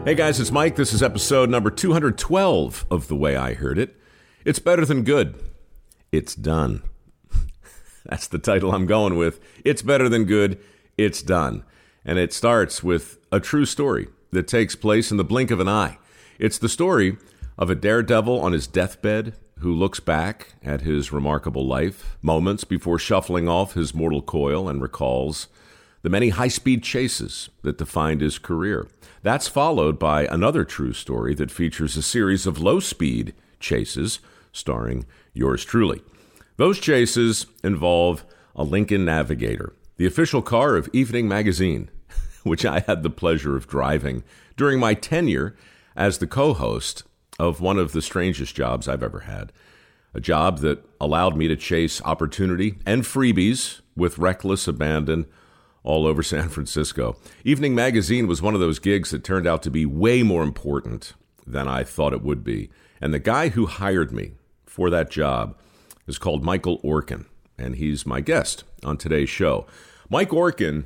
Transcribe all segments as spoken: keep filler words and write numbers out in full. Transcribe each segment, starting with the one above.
Hey guys, it's Mike. This is episode number two hundred twelve of The Way I Heard It. It's better than good. It's done. That's the title I'm going with. It's better than good. It's done. And it starts with a true story that takes place in the blink of an eye. It's the story of a daredevil on his deathbed who looks back at his remarkable life moments before shuffling off his mortal coil and recalls the many high-speed chases that defined his career. That's followed by another true story that features a series of low-speed chases starring yours truly. Those chases involve a Lincoln Navigator, the official car of Evening Magazine, which I had the pleasure of driving during my tenure as the co-host of one of the strangest jobs I've ever had, a job that allowed me to chase opportunity and freebies with reckless abandon all over San Francisco. Evening Magazine was one of those gigs that turned out to be way more important than I thought it would be. And the guy who hired me for that job is called Michael Orkin, and he's my guest on today's show. Mike Orkin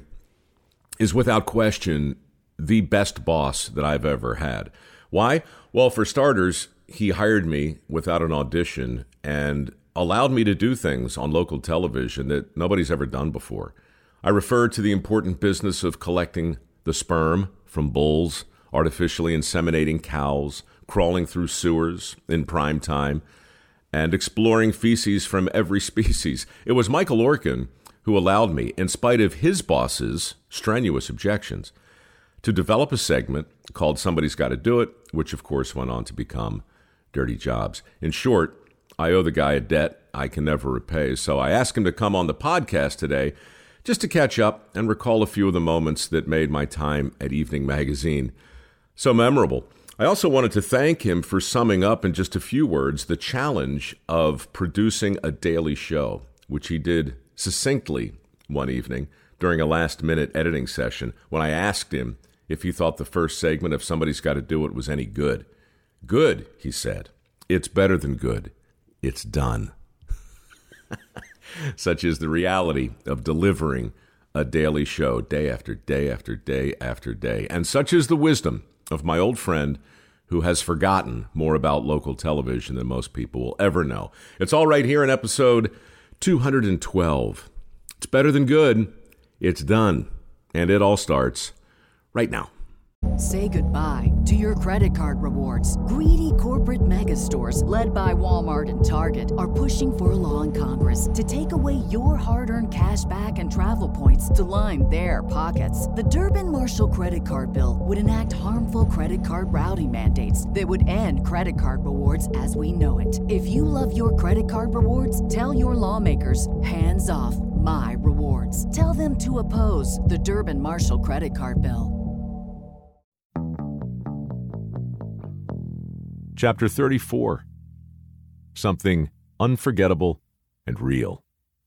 is without question the best boss that I've ever had. Why? Well, for starters, he hired me without an audition and allowed me to do things on local television that nobody's ever done before. I refer to the important business of collecting the sperm from bulls, artificially inseminating cows, crawling through sewers in prime time, and exploring feces from every species. It was Michael Orkin who allowed me, in spite of his boss's strenuous objections, to develop a segment called Somebody's Gotta Do It, which of course went on to become Dirty Jobs. In short, I owe the guy a debt I can never repay, so I asked him to come on the podcast today just to catch up and recall a few of the moments that made my time at Evening Magazine so memorable. I also wanted to thank him for summing up in just a few words the challenge of producing a daily show, which he did succinctly one evening during a last-minute editing session when I asked him if he thought the first segment of Somebody's Gotta Do It was any good. Good, he said. It's better than good. It's done. Such is the reality of delivering a daily show day after day after day after day. And such is the wisdom of my old friend who has forgotten more about local television than most people will ever know. It's all right here in episode two hundred twelve. It's better than good. It's done. And it all starts right now. Say goodbye to your credit card rewards. Greedy corporate mega stores, led by Walmart and Target, are pushing for a law in Congress to take away your hard-earned cash back and travel points to line their pockets. The Durbin-Marshall credit card bill would enact harmful credit card routing mandates that would end credit card rewards as we know it. If you love your credit card rewards, tell your lawmakers, hands off my rewards. Tell them to oppose the Durbin-Marshall credit card bill. Chapter thirty-four. Something unforgettable and real.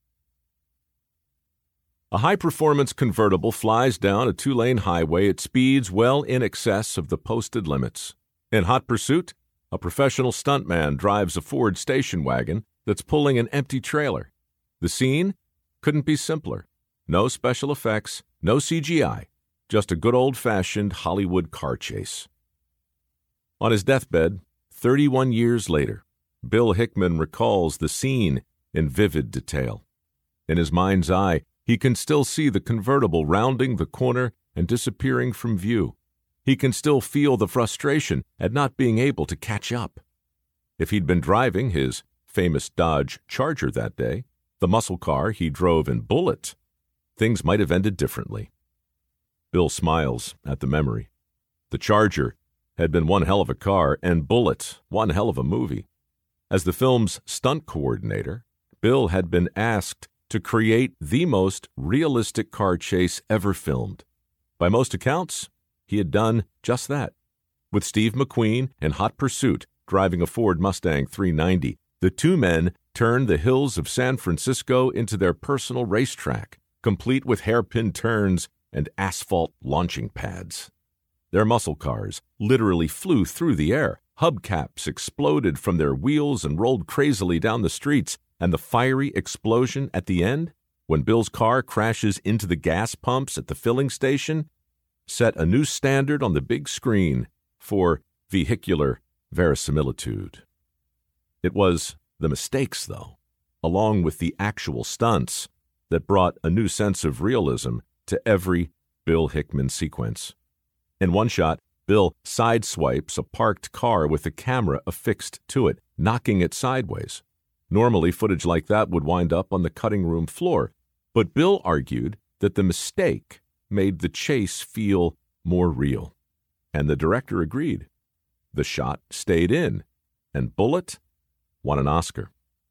A high-performance convertible flies down a two-lane highway at speeds well in excess of the posted limits. In hot pursuit, a professional stuntman drives a Ford station wagon that's pulling an empty trailer. The scene couldn't be simpler. No special effects, no C G I, just a good old-fashioned Hollywood car chase. On his deathbed, thirty-one years later, Bill Hickman recalls the scene in vivid detail. In his mind's eye, he can still see the convertible rounding the corner and disappearing from view. He can still feel the frustration at not being able to catch up. If he'd been driving his famous Dodge Charger that day, the muscle car he drove in Bullitt, things might have ended differently. Bill smiles at the memory. The Charger had been one hell of a car, and Bullitt one hell of a movie. As the film's stunt coordinator, Bill had been asked to create the most realistic car chase ever filmed. By most accounts, he had done just that. With Steve McQueen in hot pursuit driving a Ford Mustang three ninety, the two men turned the hills of San Francisco into their personal racetrack, complete with hairpin turns and asphalt launching pads. Their muscle cars literally flew through the air. Hubcaps exploded from their wheels and rolled crazily down the streets, and the fiery explosion at the end, when Bill's car crashes into the gas pumps at the filling station, set a new standard on the big screen for vehicular verisimilitude. It was the mistakes, though, along with the actual stunts, that brought a new sense of realism to every Bill Hickman sequence. In one shot, Bill sideswipes a parked car with a camera affixed to it, knocking it sideways. Normally, footage like that would wind up on the cutting room floor, but Bill argued that the mistake made the chase feel more real. And the director agreed. The shot stayed in, and Bullitt won an Oscar.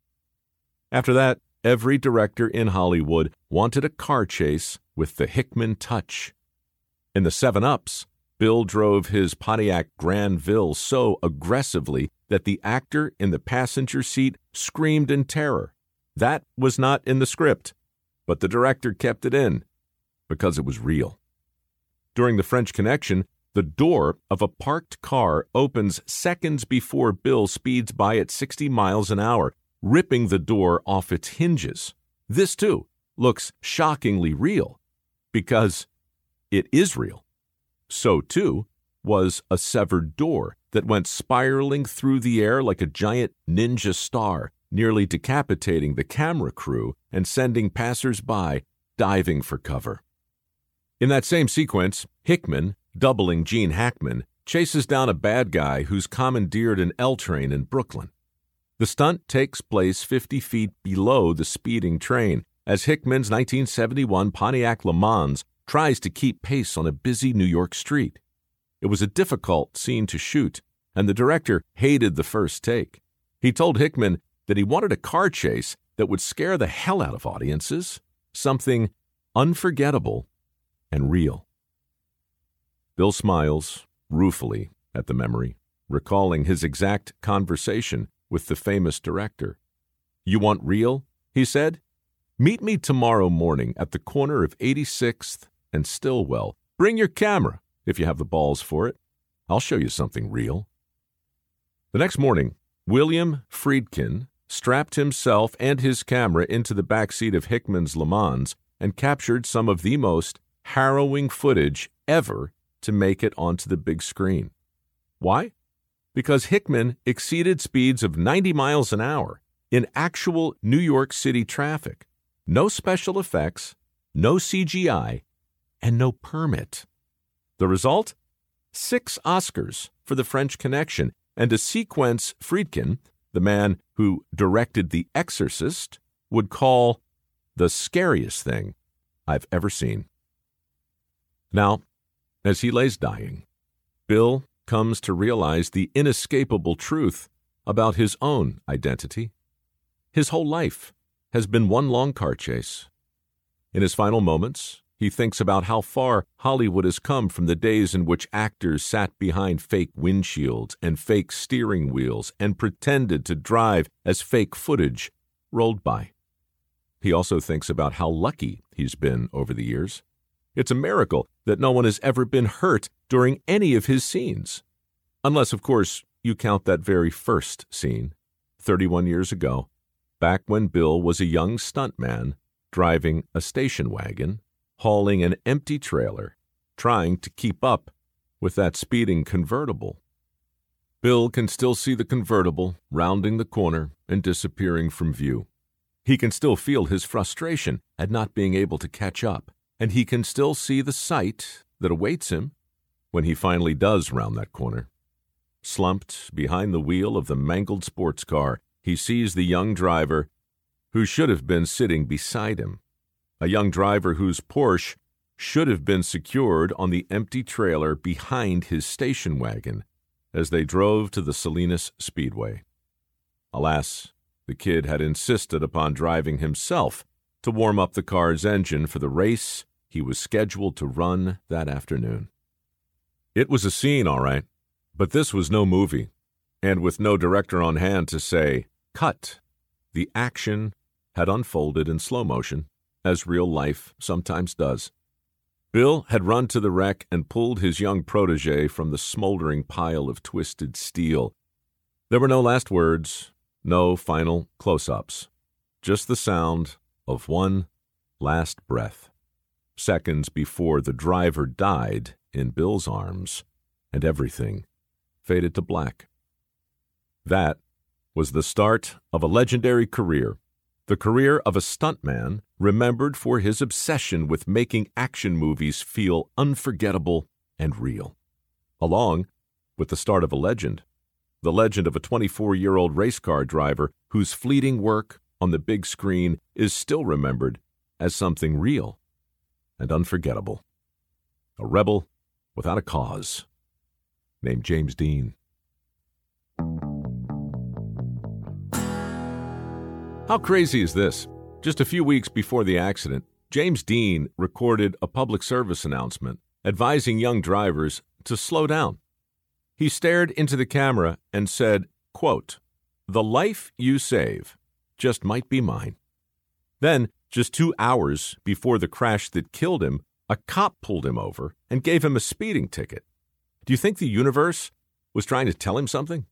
After that, every director in Hollywood wanted a car chase with the Hickman touch. In the Seven Ups, Bill drove his Pontiac Granville so aggressively that the actor in the passenger seat screamed in terror. That was not in the script, but the director kept it in because it was real. During The French Connection, the door of a parked car opens seconds before Bill speeds by at sixty miles an hour, ripping the door off its hinges. This, too, looks shockingly real because it is real. So, too, was a severed door that went spiraling through the air like a giant ninja star, nearly decapitating the camera crew and sending passers-by diving for cover. In that same sequence, Hickman, doubling Gene Hackman, chases down a bad guy who's commandeered an L train in Brooklyn. The stunt takes place fifty feet below the speeding train, as Hickman's nineteen seventy-one Pontiac Le Mans tries to keep pace on a busy New York street. It was a difficult scene to shoot, and the director hated the first take. He told Hickman that he wanted a car chase that would scare the hell out of audiences, something unforgettable and real. Bill smiles ruefully at the memory, recalling his exact conversation with the famous director. "You want real?" he said. "Meet me tomorrow morning at the corner of eighty-sixth and Stillwell. Bring your camera, if you have the balls for it. I'll show you something real." The next morning, William Friedkin strapped himself and his camera into the back seat of Hickman's Le Mans and captured some of the most harrowing footage ever to make it onto the big screen. Why? Because Hickman exceeded speeds of ninety miles an hour in actual New York City traffic. No special effects, no C G I, and no permit. The result? Six Oscars for The French Connection and a sequence Friedkin, the man who directed The Exorcist, would call the scariest thing I've ever seen. Now, as he lays dying, Bill comes to realize the inescapable truth about his own identity. His whole life has been one long car chase. In his final moments, he thinks about how far Hollywood has come from the days in which actors sat behind fake windshields and fake steering wheels and pretended to drive as fake footage rolled by. He also thinks about how lucky he's been over the years. It's a miracle that no one has ever been hurt during any of his scenes. Unless, of course, you count that very first scene, thirty-one years ago, back when Bill was a young stuntman driving a station wagon, hauling an empty trailer, trying to keep up with that speeding convertible. Bill can still see the convertible rounding the corner and disappearing from view. He can still feel his frustration at not being able to catch up, and he can still see the sight that awaits him when he finally does round that corner. Slumped behind the wheel of the mangled sports car, he sees the young driver who should have been sitting beside him, a young driver whose Porsche should have been secured on the empty trailer behind his station wagon as they drove to the Salinas Speedway. Alas, the kid had insisted upon driving himself to warm up the car's engine for the race he was scheduled to run that afternoon. It was a scene, all right, but this was no movie, and with no director on hand to say, "Cut," the action had unfolded in slow motion, as real life sometimes does. Bill had run to the wreck and pulled his young protege from the smoldering pile of twisted steel. There were no last words, no final close-ups, just the sound of one last breath, seconds before the driver died in Bill's arms and everything faded to black. That was the start of a legendary career, the career of a stuntman remembered for his obsession with making action movies feel unforgettable and real, along with the start of a legend, the legend of a twenty-four-year-old race car driver whose fleeting work on the big screen is still remembered as something real and unforgettable. A rebel without a cause, named James Dean. How crazy is this? Just a few weeks before the accident, James Dean recorded a public service announcement advising young drivers to slow down. He stared into the camera and said, quote, "The life you save just might be mine." Then, just two hours before the crash that killed him, a cop pulled him over and gave him a speeding ticket. Do you think the universe was trying to tell him something?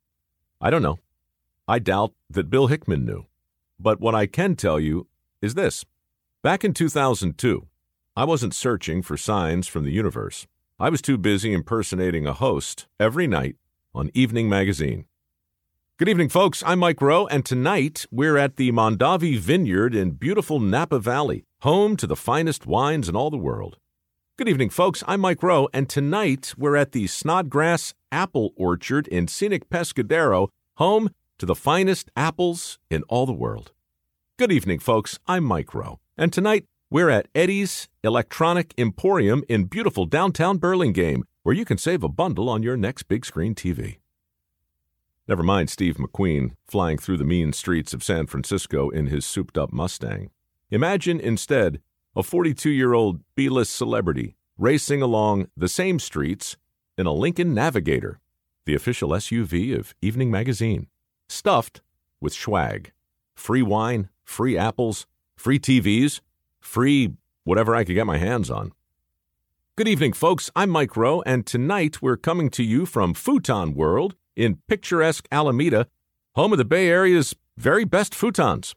I don't know. I doubt that Bill Hickman knew. But what I can tell you is this. Back in two thousand two, I wasn't searching for signs from the universe. I was too busy impersonating a host every night on Evening Magazine. Good evening, folks. I'm Mike Rowe, and tonight we're at the Mondavi Vineyard in beautiful Napa Valley, home to the finest wines in all the world. Good evening, folks. I'm Mike Rowe, and tonight we're at the Snodgrass Apple Orchard in scenic Pescadero, home to the finest apples in all the world. Good evening, folks. I'm Mike Rowe, and tonight we're at Eddie's Electronic Emporium in beautiful downtown Burlingame, where you can save a bundle on your next big screen T V. Never mind Steve McQueen flying through the mean streets of San Francisco in his souped-up Mustang. Imagine instead a forty-two-year-old B-list celebrity racing along the same streets in a Lincoln Navigator, the official S U V of Evening Magazine, stuffed with swag. Free wine, free apples, free T Vs, free whatever I could get my hands on. Good evening, folks. I'm Mike Rowe, and tonight we're coming to you from Futon World in picturesque Alameda, home of the Bay Area's very best futons.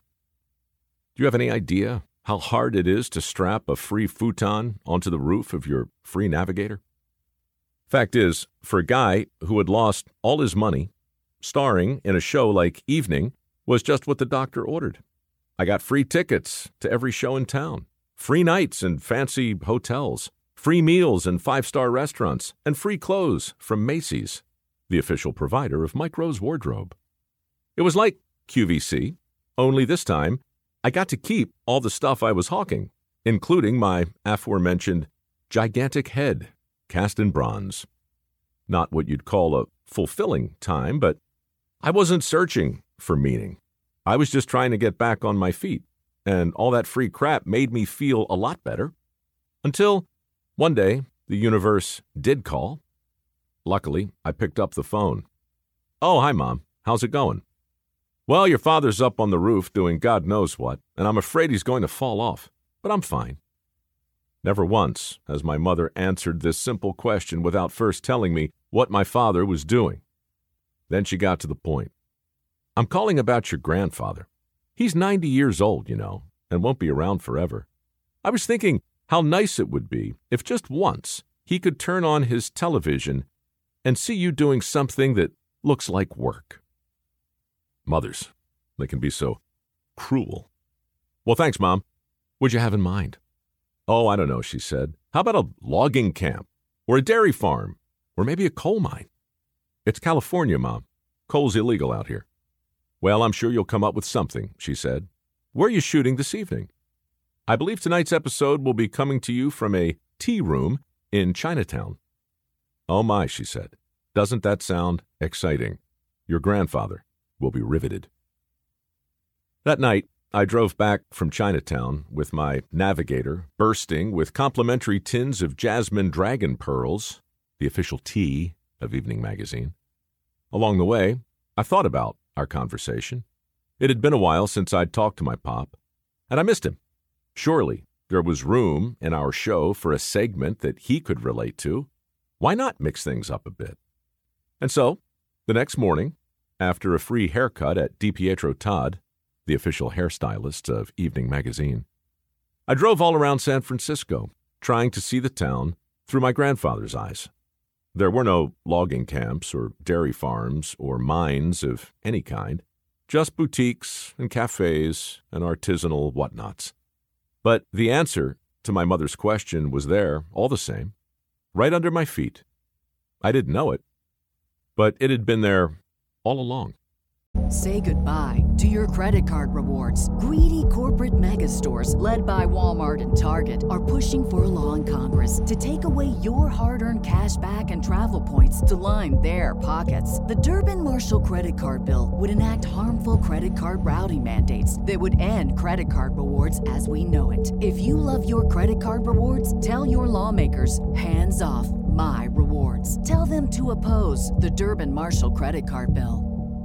Do you have any idea how hard it is to strap a free futon onto the roof of your free Navigator? Fact is, for a guy who had lost all his money, starring in a show like Evening was just what the doctor ordered. I got free tickets to every show in town, free nights in fancy hotels, free meals in five-star restaurants, and free clothes from Macy's, the official provider of Mike Rowe's wardrobe. It was like Q V C, only this time I got to keep all the stuff I was hawking, including my aforementioned gigantic head cast in bronze. Not what you'd call a fulfilling time, but I wasn't searching for meaning. I was just trying to get back on my feet, and all that free crap made me feel a lot better. Until one day, the universe did call. Luckily, I picked up the phone. "Oh, hi, Mom. How's it going?" "Well, your father's up on the roof doing God knows what, and I'm afraid he's going to fall off, but I'm fine." Never once has my mother answered this simple question without first telling me what my father was doing. Then she got to the point. "I'm calling about your grandfather. He's ninety years old, you know, and won't be around forever. I was thinking how nice it would be if just once he could turn on his television and see you doing something that looks like work." Mothers, they can be so cruel. "Well, thanks, Mom. What'd you have in mind?" "Oh, I don't know," she said. "How about a logging camp, or a dairy farm, or maybe a coal mine?" "It's California, Mom. Coal's illegal out here." "Well, I'm sure you'll come up with something," she said. "Where are you shooting this evening?" "I believe tonight's episode will be coming to you from a tea room in Chinatown." "Oh my," she said. "Doesn't that sound exciting? Your grandfather will be riveted." That night, I drove back from Chinatown with my Navigator bursting with complimentary tins of Jasmine Dragon Pearls, the official tea of Evening Magazine. Along the way, I thought about our conversation. It had been a while since I'd talked to my pop, and I missed him. Surely there was room in our show for a segment that he could relate to. Why not mix things up a bit? And so, the next morning, after a free haircut at DiPietro Todd, the official hairstylist of Evening Magazine, I drove all around San Francisco, trying to see the town through my grandfather's eyes. There were no logging camps or dairy farms or mines of any kind, just boutiques and cafes and artisanal whatnots. But the answer to my mother's question was there all the same, right under my feet. I didn't know it, but it had been there all along. Say goodbye to your credit card rewards. Greedy corporate mega stores, led by Walmart and Target, are pushing for a law in Congress to take away your hard-earned cash back and travel points to line their pockets. The Durbin-Marshall credit card bill would enact harmful credit card routing mandates that would end credit card rewards as we know it. If you love your credit card rewards, tell your lawmakers, hands off my rewards. Tell them to oppose the Durbin-Marshall credit card bill.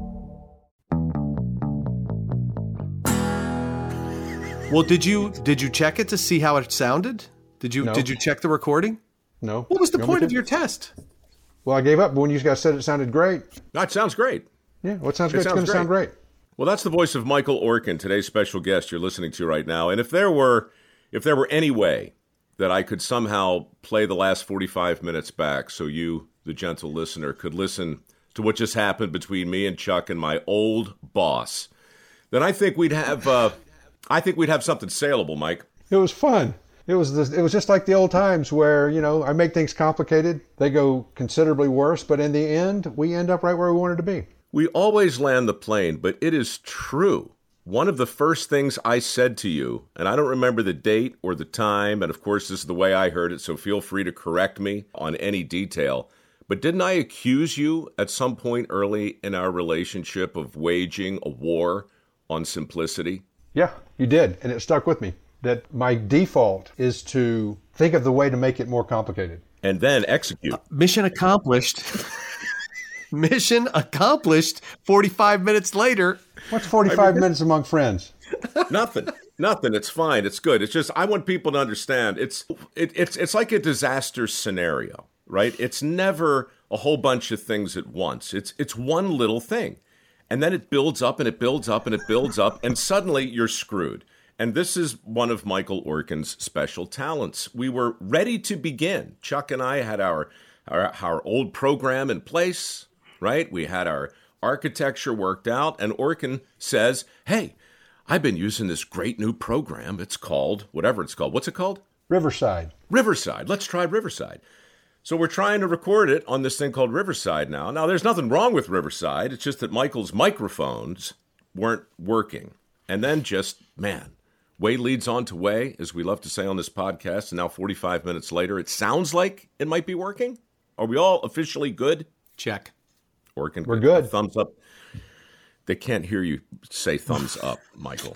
Well, did you did you check it to see how it sounded? Did you No. did you check the recording? No. What was the You want point me of to? your test? Well, I gave up, but when you guys said it sounded great. That sounds great. Yeah, what sounds It good? It's sounds going to sound great. Well, that's the voice of Michael Orkin, today's special guest you're listening to right now. And if there were if there were any way that I could somehow play the last forty-five minutes back so you, the gentle listener, could listen to what just happened between me and Chuck and my old boss, then I think we'd have uh, I think we'd have something saleable, Mike. It was fun. It was the, it was just like the old times where, you know, I make things complicated. They go considerably worse, but in the end, we end up right where we wanted to be. We always land the plane, but it is true. One of the first things I said to you, and I don't remember the date or the time, and of course this is the way I heard it, so feel free to correct me on any detail, but didn't I accuse you at some point early in our relationship of waging a war on simplicity? Yeah, you did, and it stuck with me. That my default is to think of the way to make it more complicated. And then execute. Mission accomplished. Mission accomplished. forty-five minutes later. What's forty-five minutes among friends? Nothing. Nothing. It's fine. It's good. It's just I want people to understand. It's it, it's it's like a disaster scenario, right? It's never a whole bunch of things at once. It's it's one little thing. And then it builds up and it builds up and it builds up and suddenly you're screwed. And this is one of Michael Orkin's special talents. We were ready to begin. Chuck and I had our our, our old program in place, right? We had our architecture worked out, and Orkin says, hey, I've been using this great new program. It's called, whatever it's called. What's it called? Riverside. Riverside. Let's try Riverside. So we're trying to record it on this thing called Riverside now. Now, there's nothing wrong with Riverside. It's just that Michael's microphones weren't working. And then just, man, way leads on to way, as we love to say on this podcast. And now forty-five minutes later, it sounds like it might be working. Are we all officially good? Check. Orkin, We're good. Thumbs up. They can't hear you say thumbs up, Michael.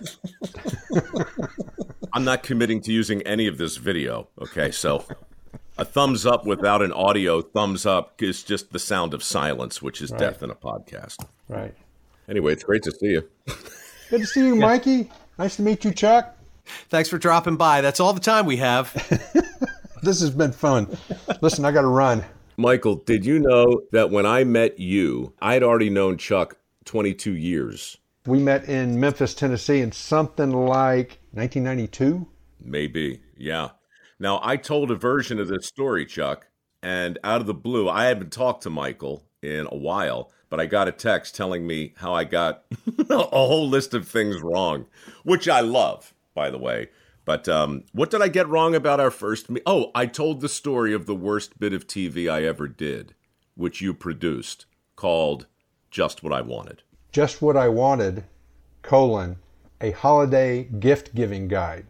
I'm not committing to using any of this video, okay? So a thumbs up without an audio thumbs up is just the sound of silence, which is Right. death in a podcast. Right. Anyway, it's great to see you. Good to see you, Mikey. Nice to meet you, Chuck. Thanks for dropping by. That's all the time we have. This has been fun. Listen, I got to run. Michael, did you know that when I met you, I'd already known Chuck twenty-two years? We met in Memphis, Tennessee in something like nineteen ninety-two. Maybe, yeah. Now, I told a version of this story, Chuck, and out of the blue, I haven't talked to Michael in a while, but I got a text telling me how I got a whole list of things wrong, which I love, by the way. But um, what did I get wrong about our first meet? Oh, I told the story of the worst bit of T V I ever did, which you produced, called Just What I Wanted. Just What I Wanted, colon, a holiday gift-giving guide.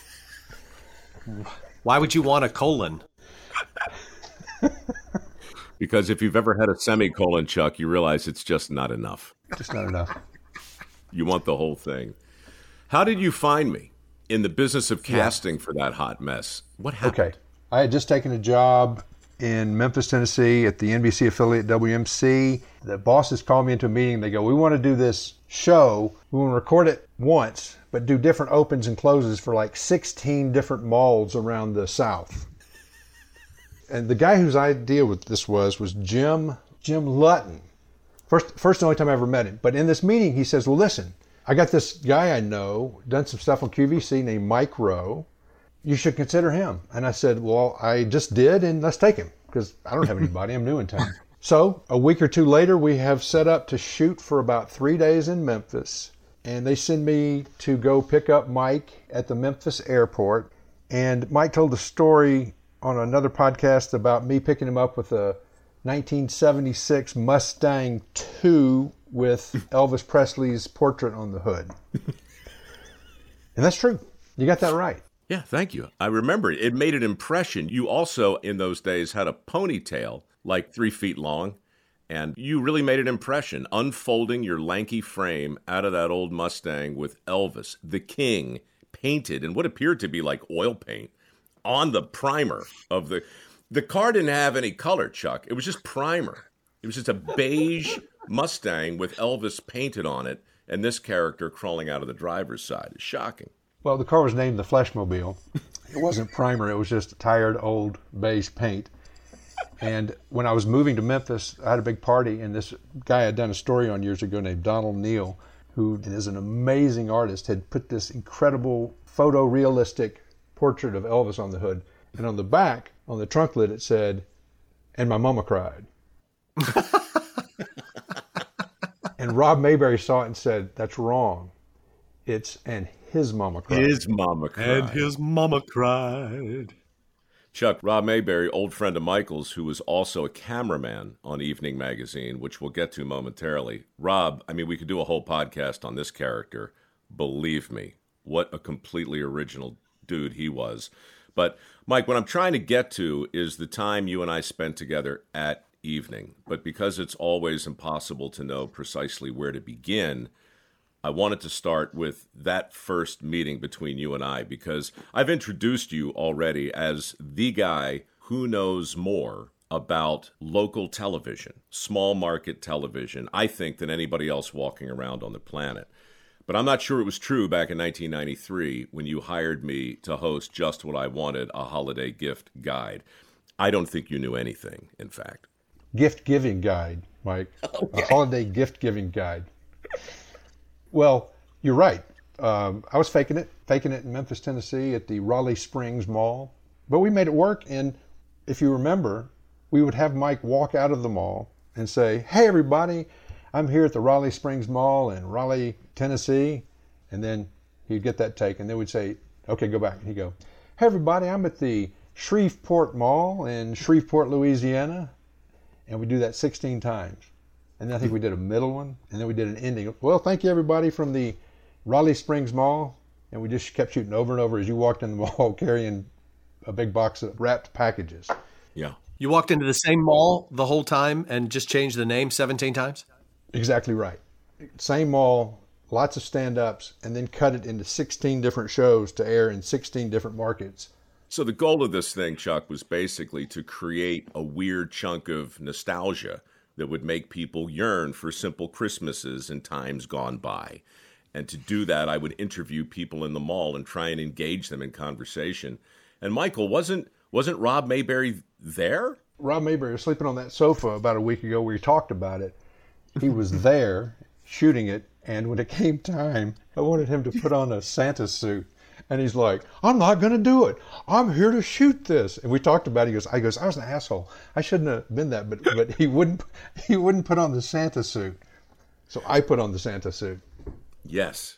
Why would you want a colon? Because if you've ever had a semicolon, Chuck, you realize it's just not enough. Just not enough. You want the whole thing. How did you find me in the business of casting for that hot mess? What happened? Okay. I had just taken a job in Memphis, Tennessee at the N B C affiliate W M C. The bosses called me into a meeting. They go, we want to do this show. We want to record it once, but do different opens and closes for like sixteen different malls around the South. And the guy whose idea with this was, was Jim, Jim Lutton. First, first and only time I ever met him. But in this meeting, he says, well, listen, I got this guy I know, done some stuff on Q V C named Mike Rowe. You should consider him. And I said, well, I just did, and let's take him. because I don't have anybody. I'm new in town. So a week or two later, we have set up to shoot for about three days in Memphis. And they send me to go pick up Mike at the Memphis airport. And Mike told a story on another podcast about me picking him up with a nineteen seventy-six Mustang two with Elvis Presley's portrait on the hood. And that's true. You got that right. Yeah, thank you. I remember it. It made an impression. You also, in those days, had a ponytail like three feet long, and you really made an impression, unfolding your lanky frame out of that old Mustang with Elvis, the King, painted in what appeared to be like oil paint on the primer of the... The car didn't have any color, Chuck. It was just primer. It was just a beige Mustang with Elvis painted on it, and this character crawling out of the driver's side. It's shocking. Well, the car was named the Fleshmobile. It wasn't primer. It was just tired, old beige paint. And when I was moving to Memphis, I had a big party, and this guy I'd done a story on years ago named Donald Neal, who is an amazing artist, had put this incredible photorealistic portrait of Elvis on the hood. And on the back, on the trunk lid, it said, "And my mama cried." And Rob Mayberry saw it and said, "That's wrong. It's, and his mama cried." His mama cried. And his mama cried. Chuck, Rob Mayberry, old friend of Michael's, who was also a cameraman on Evening Magazine, which we'll get to momentarily. Rob, I mean, we could do a whole podcast on this character. Believe me, what a completely original dude he was. But, Mike, what I'm trying to get to is the time you and I spent together at Evening. But because it's always impossible to know precisely where to begin, I wanted to start with that first meeting between you and I, because I've introduced you already as the guy who knows more about local television, small market television, I think, than anybody else walking around on the planet. But I'm not sure it was true back in nineteen ninety-three when you hired me to host Just What I Wanted, a holiday gift guide. I don't think you knew anything, in fact. Gift-giving guide, Mike. Okay. A holiday gift-giving guide. Well, you're right. Um, I was faking it, faking it in Memphis, Tennessee at the Raleigh Springs Mall. But we made it work, and if you remember, we would have Mike walk out of the mall and say, "Hey, everybody, I'm here at the Raleigh Springs Mall in Raleigh, Tennessee." And then he'd get that take, and then we'd say, "Okay, go back." And he'd go, "Hey, everybody, I'm at the Shreveport Mall in Shreveport, Louisiana." And we do that sixteen times. And then I think we did a middle one, and then we did an ending. "Well, thank you, everybody, from the Raleigh Springs Mall." And we just kept shooting over and over as you walked in the mall carrying a big box of wrapped packages. Yeah. You walked into the same mall the whole time and just changed the name seventeen times? Exactly right. Same mall, lots of stand-ups, and then cut it into sixteen different shows to air in sixteen different markets. So the goal of this thing, Chuck, was basically to create a weird chunk of nostalgia that would make people yearn for simple Christmases in times gone by. And to do that, I would interview people in the mall and try and engage them in conversation. And Michael, wasn't wasn't Rob Mayberry there? Rob Mayberry was sleeping on that sofa about a week ago where he talked about it. He was there shooting it, and when it came time, I wanted him to put on a Santa suit. And he's like, "I'm not going to do it. I'm here to shoot this." And we talked about it. He goes, I goes, "I was an asshole. I shouldn't have been that." But but he wouldn't he wouldn't put on the Santa suit. So I put on the Santa suit. Yes.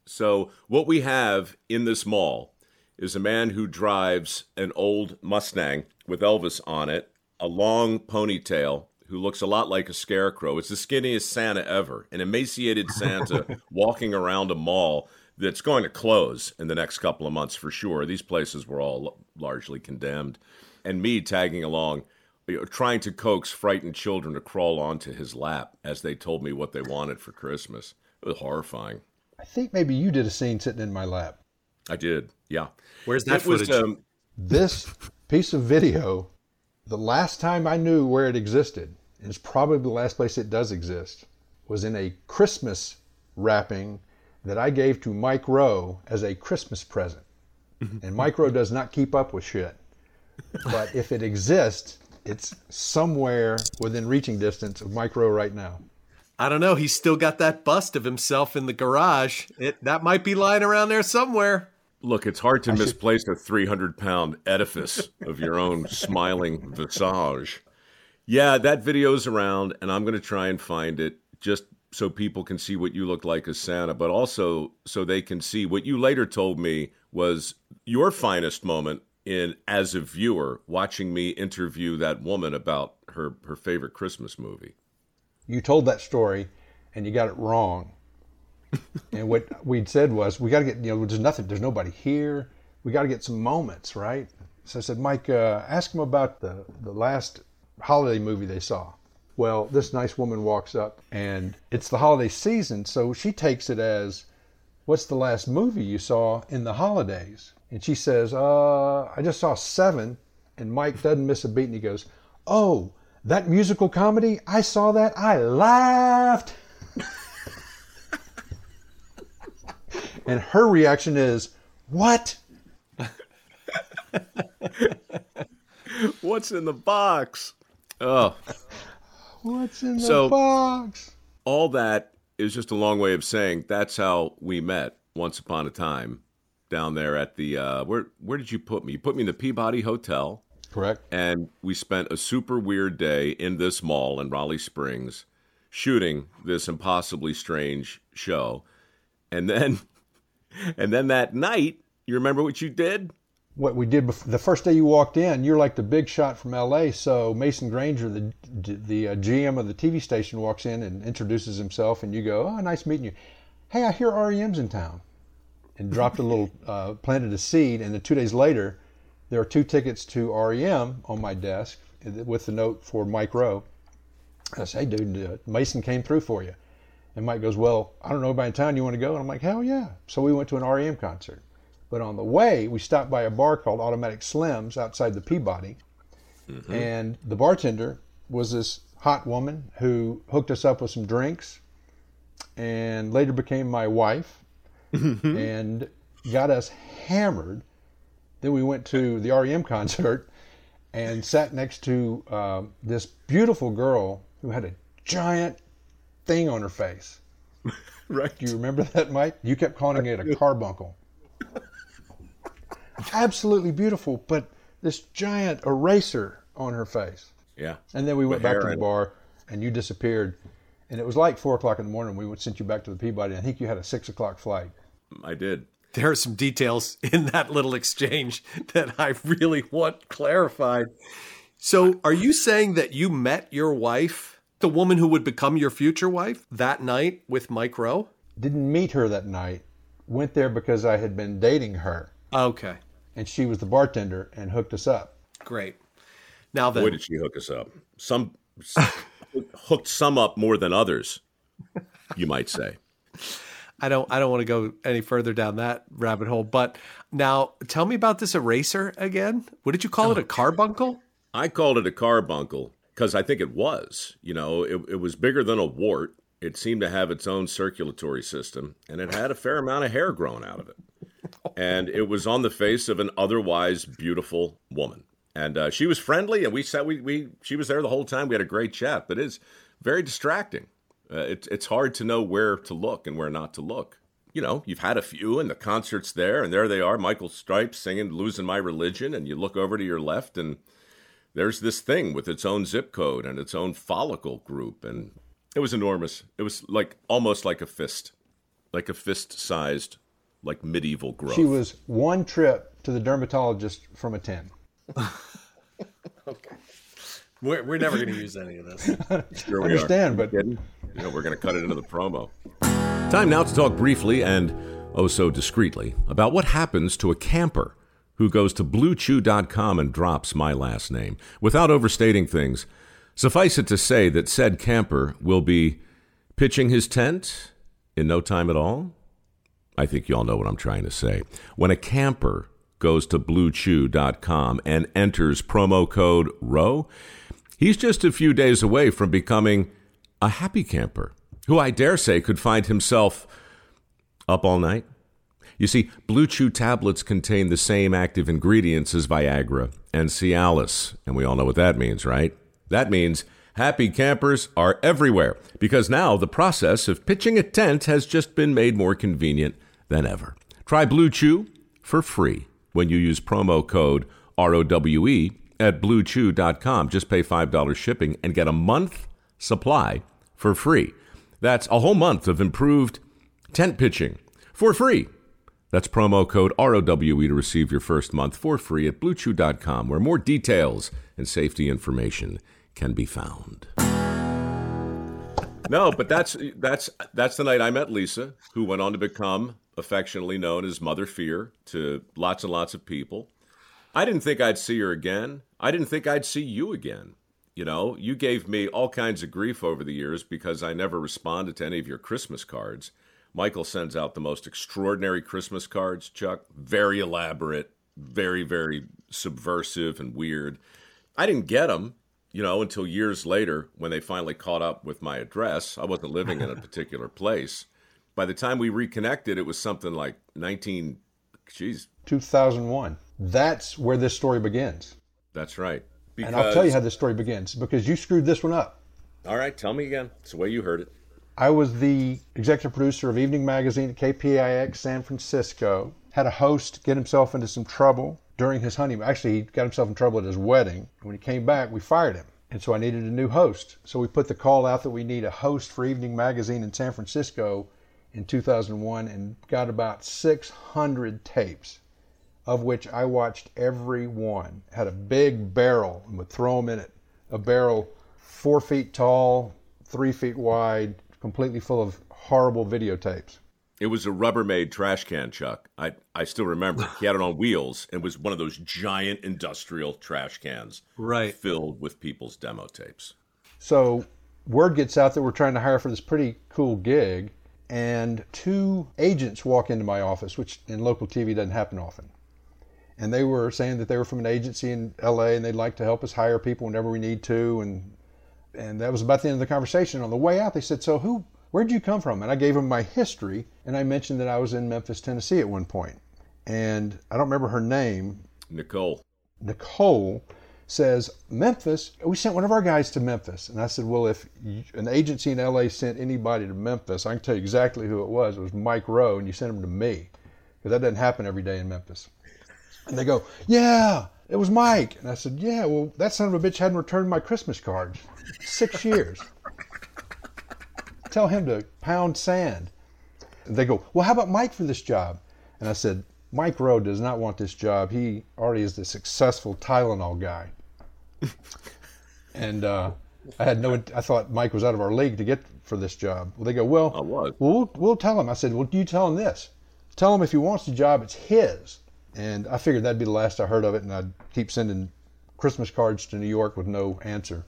So what we have in this mall is a man who drives an old Mustang with Elvis on it, a long ponytail, who looks a lot like a scarecrow. It's the skinniest Santa ever, an emaciated Santa walking around a mall that's going to close in the next couple of months for sure. These places were all largely condemned. And me tagging along, you know, trying to coax frightened children to crawl onto his lap as they told me what they wanted for Christmas. It was horrifying. I think maybe you did a scene sitting in my lap. I did, yeah. Where's that it footage? Was, um, this piece of video, the last time I knew where it existed, and it's probably the last place it does exist, was in a Christmas wrapping that I gave to Mike Rowe as a Christmas present. And Mike Rowe does not keep up with shit. But if it exists, it's somewhere within reaching distance of Mike Rowe right now. I don't know. He's still got that bust of himself in the garage. It that might be lying around there somewhere. Look, it's hard to I should- misplace a three hundred pound edifice of your own smiling visage. Yeah, that video's around, and I'm going to try and find it just so people can see what you look like as Santa, but also so they can see what you later told me was your finest moment in as a viewer watching me interview that woman about her, her favorite Christmas movie. You told that story, and you got it wrong. And what we'd said was, we got to get, you know, there's nothing, there's nobody here. We got to get some moments, right? So I said, Mike, uh, ask them about the, the last holiday movie they saw. Well, this nice woman walks up, and it's the holiday season, so she takes it as, what's the last movie you saw in the holidays? And she says, uh, I just saw Seven. And Mike doesn't miss a beat, and he goes, oh, that musical comedy? I saw that. I laughed. And her reaction is, what? What's in the box? Oh, What's in the So- box? all that is just a long way of saying that's how we met once upon a time down there at the, uh, where, where did you put me? You put me in the Peabody Hotel. Correct. And we spent a super weird day in this mall in Raleigh Springs shooting this impossibly strange show. And then, and then that night, you remember what you did? What we did bef- the first day you walked in, you're like the big shot from L A. So Mason Granger, the the uh, G M of the T V station, walks in and introduces himself, and you go, "Oh, nice meeting you. Hey, I hear R E M's in town," and dropped a little, uh, planted a seed. And then two days later, there are two tickets to R E M on my desk with the note for Mike Rowe. I say, "Hey, dude, uh, Mason came through for you." And Mike goes, "Well, I don't know anybody in town. You want to go?" And I'm like, "Hell yeah!" So we went to an R E M concert. But on the way, we stopped by a bar called Automatic Slims outside the Peabody. Mm-hmm. And the bartender was this hot woman who hooked us up with some drinks and later became my wife and got us hammered. Then we went to the R E M concert and sat next to uh, this beautiful girl who had a giant thing on her face. Right. Do you remember that, Mike? You kept calling it a carbuncle. Absolutely beautiful, but this giant eraser on her face. Yeah. And then we went With back hair to the in it. bar, and you disappeared. And it was like four o'clock in the morning. We went, sent you back to the Peabody. I think you had a six o'clock flight. I did. There are some details in that little exchange that I really want clarified. So are you saying that you met your wife, the woman who would become your future wife, that night with Mike Rowe? Didn't meet her that night. Went there because I had been dating her, Okay, and she was the bartender and hooked us up. great. Now then, Boy, did she hook us up. Some hooked some up more than others, you might say. I don't I don't want to go any further down that rabbit hole, but now tell me about this eraser again. What did you call it? A carbuncle? I called it a carbuncle because I think it was. You know, it, it was bigger than a wart. It seemed to have its own circulatory system, and it had a fair amount of hair growing out of it. And it was on the face of an otherwise beautiful woman. And uh, she was friendly, and we sat. We we she was there the whole time. We had a great chat, but it's very distracting. Uh, it's it's hard to know where to look and where not to look. You know, you've had a few, and the concert's there, and there they are, Michael Stipe singing "Losing My Religion," and you look over to your left, and there's this thing with its own zip code and its own follicle group, and it was enormous. It was like almost like a fist, like a fist-sized, like medieval growth. She was one trip to the dermatologist from a ten. Okay. We're, we're never going to use any of this. Here we Understand, are. but You know, we're going to cut it into the promo. Time now to talk briefly and oh so discreetly about what happens to a camper who goes to blue chew dot com and drops my last name. Without overstating things, suffice it to say that said camper will be pitching his tent in no time at all. I think you all know what I'm trying to say. When a camper goes to blue chew dot com and enters promo code R O W, he's just a few days away from becoming a happy camper who I dare say could find himself up all night. You see, Blue Chew tablets contain the same active ingredients as Viagra and Cialis, and we all know what that means, right? That means happy campers are everywhere, because now the process of pitching a tent has just been made more convenient than ever. Try Blue Chew for free when you use promo code R O W E at blue chew dot com. Just pay five dollars shipping and get a month supply for free. That's a whole month of improved tent pitching for free. That's promo code R O W E to receive your first month for free at blue chew dot com, where more details and safety information can be found. No, but that's that's that's the night I met Lisa, who went on to become affectionately known as Mother Fear to lots and lots of people. I didn't think I'd see her again. I didn't think I'd see you again. You know, you gave me all kinds of grief over the years because I never responded to any of your Christmas cards. Michael sends out the most extraordinary Christmas cards, Chuck. Very elaborate, very, very subversive and weird. I didn't get them, you know, until years later when they finally caught up with my address. I wasn't living in a particular place. By the time we reconnected, it was something like nineteen, geez. two thousand one. That's where this story begins. That's right. Because... And I'll tell you how this story begins, because you screwed this one up. All right, tell me again. It's the way you heard it. I was the executive producer of Evening Magazine at K P I X San Francisco. Had a host get himself into some trouble during his honeymoon. Actually, he got himself in trouble at his wedding. When he came back, we fired him. And so I needed a new host. So we put the call out that we need a host for Evening Magazine in San Francisco in two thousand one, and got about six hundred tapes, of which I watched every one. Had a big barrel and would throw them in it. A barrel four feet tall, three feet wide, completely full of horrible videotapes. It was a Rubbermaid trash can, Chuck. I, I still remember. He had it on wheels and was one of those giant industrial trash cans, right, filled with people's demo tapes. So word gets out that we're trying to hire for this pretty cool gig, and two agents walk into my office, which in local T V doesn't happen often. And they were saying that they were from an agency in L A and they'd like to help us hire people whenever we need to. And and that was about the end of the conversation. On the way out, they said, so who, where'd you come from? And I gave them my history, and I mentioned that I was in Memphis, Tennessee at one point. And I don't remember her name. Nicole. Nicole says, Memphis, we sent one of our guys to Memphis. And I said, well, if you, an agency in L A sent anybody to Memphis, I can tell you exactly who it was. It was Mike Rowe, and you sent him to me. Because that doesn't happen every day in Memphis. And they go, yeah, it was Mike. And I said, yeah, well, that son of a bitch hadn't returned my Christmas cards. Six years. Tell him to pound sand. And they go, well, how about Mike for this job? And I said, Mike Rowe does not want this job. He already is the successful Tylenol guy. And uh, I had no, I thought Mike was out of our league to get for this job. Well, they go, well, I was. well, we'll, we'll tell him. I said, well, you tell him this. Tell him if he wants the job, it's his. And I figured that'd be the last I heard of it, and I'd keep sending Christmas cards to New York with no answer.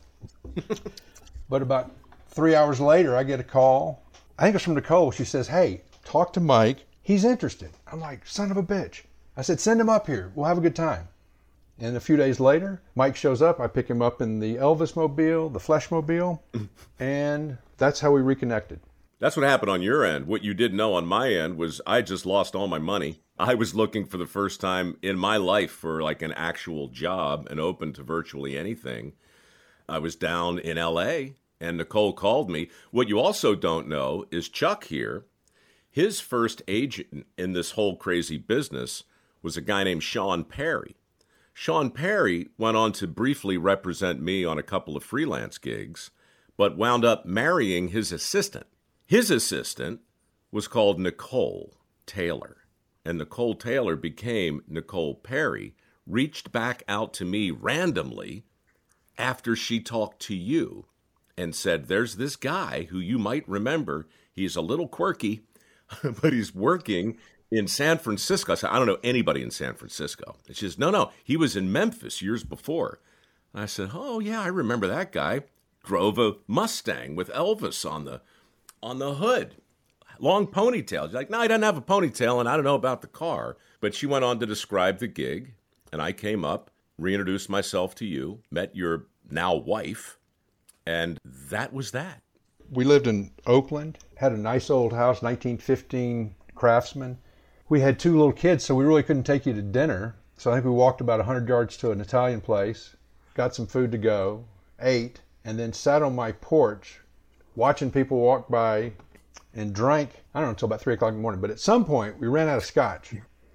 But about three hours later, I get a call. I think it's from Nicole. She says, hey, talk to Mike. He's interested. I'm like, son of a bitch. I said, send him up here. We'll have a good time. And a few days later, Mike shows up. I pick him up in the Elvis Mobile, the Fleshmobile, and that's how we reconnected. That's what happened on your end. What you didn't know on my end was I just lost all my money. I was looking for the first time in my life for like an actual job and open to virtually anything. I was down in L A and Nicole called me. What you also don't know is Chuck here, his first agent in this whole crazy business was a guy named Sean Perry. Sean Perry went on to briefly represent me on a couple of freelance gigs, but wound up marrying his assistant. His assistant was called Nicole Taylor, and Nicole Taylor became Nicole Perry, reached back out to me randomly after she talked to you and said, there's this guy who you might remember. He's a little quirky, but he's working in San Francisco. I said, I don't know anybody in San Francisco. And she says, no, no, he was in Memphis years before. And I said, oh, yeah, I remember that guy. Drove a Mustang with Elvis on the on the hood. Long ponytail. She's like, no, he doesn't have a ponytail, and I don't know about the car. But she went on to describe the gig, and I came up, reintroduced myself to you, met your now wife, and that was that. We lived in Oakland, had a nice old house, nineteen fifteen Craftsman. We had two little kids, so we really couldn't take you to dinner. So I think we walked about one hundred yards to an Italian place, got some food to go, ate, and then sat on my porch watching people walk by and drank, I don't know, until about three o'clock in the morning. But at some point, we ran out of scotch.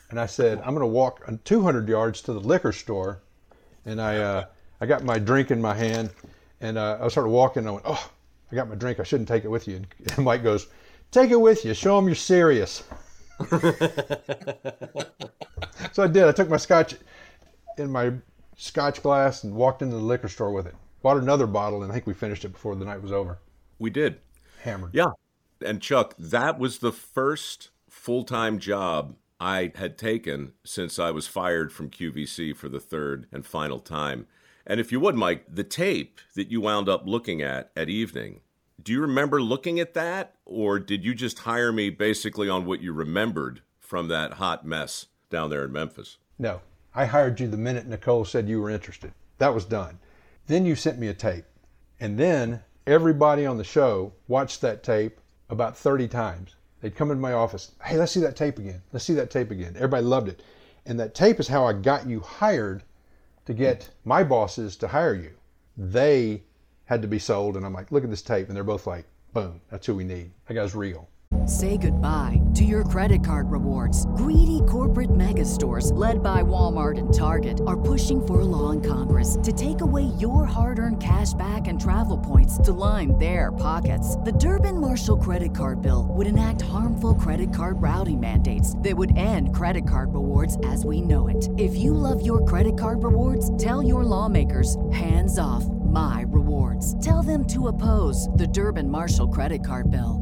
And I said, I'm going to walk two hundred yards to the liquor store. And I uh, I got my drink in my hand, and uh, I started walking, and I went, oh, I got my drink. I shouldn't take it with you. And Mike goes, take it with you. Show them you're serious. So I did. I took my scotch in my scotch glass and walked into the liquor store with it. Bought another bottle, and I think we finished it before the night was over. We did. Hammered. Yeah. And Chuck, that was the first full-time job I had taken since I was fired from Q V C for the third and final time. And if you would, Mike, the tape that you wound up looking at at evening, do you remember looking at that? Or did you just hire me basically on what you remembered from that hot mess down there in Memphis? No. I hired you the minute Nicole said you were interested. That was done. Then you sent me a tape. And then everybody on the show watched that tape about thirty times. They'd come into my office. Hey, let's see that tape again. Let's see that tape again. Everybody loved it. And that tape is how I got you hired to get my bosses to hire you. They had to be sold. And I'm like, look at this tape. And they're both like, boom, that's who we need. That guy's real. Say goodbye to your credit card rewards. Greedy corporate mega stores, led by Walmart and Target, are pushing for a law in Congress to take away your hard-earned cash back and travel points to line their pockets. The Durbin-Marshall credit card bill would enact harmful credit card routing mandates that would end credit card rewards as we know it. If you love your credit card rewards, tell your lawmakers, hands off my rewards. Tell them to oppose the Durbin-Marshall credit card bill.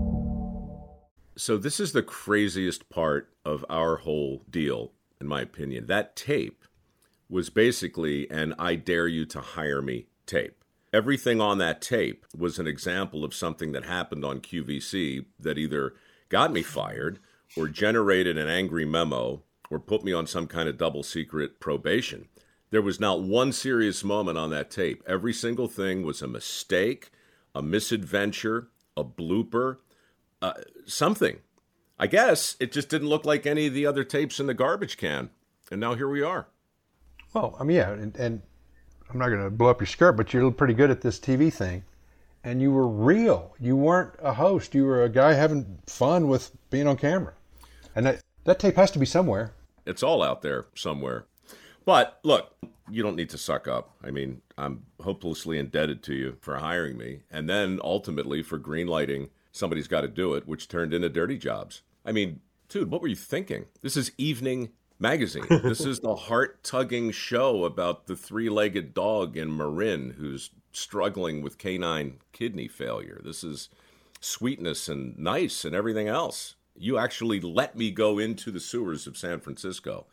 So this is the craziest part of our whole deal, in my opinion. That tape was basically an I dare you to hire me tape. Everything on that tape was an example of something that happened on Q V C that either got me fired or generated an angry memo or put me on some kind of double secret probation. There was not one serious moment on that tape. Every single thing was a mistake, a misadventure, a blooper, Uh, something. I guess it just didn't look like any of the other tapes in the garbage can. And now here we are. Well, I mean, yeah, and, and I'm not going to blow up your skirt, but you're pretty good at this T V thing. And you were real. You weren't a host. You were a guy having fun with being on camera. And that, that tape has to be somewhere. It's all out there somewhere. But look, you don't need to suck up. I mean, I'm hopelessly indebted to you for hiring me. And then ultimately for greenlighting Somebody's Got to Do It, which turned into Dirty Jobs. I mean, dude, what were you thinking? This is Evening Magazine. This is the heart-tugging show about the three-legged dog in Marin who's struggling with canine kidney failure. This is sweetness and nice and everything else. You actually let me go into the sewers of San Francisco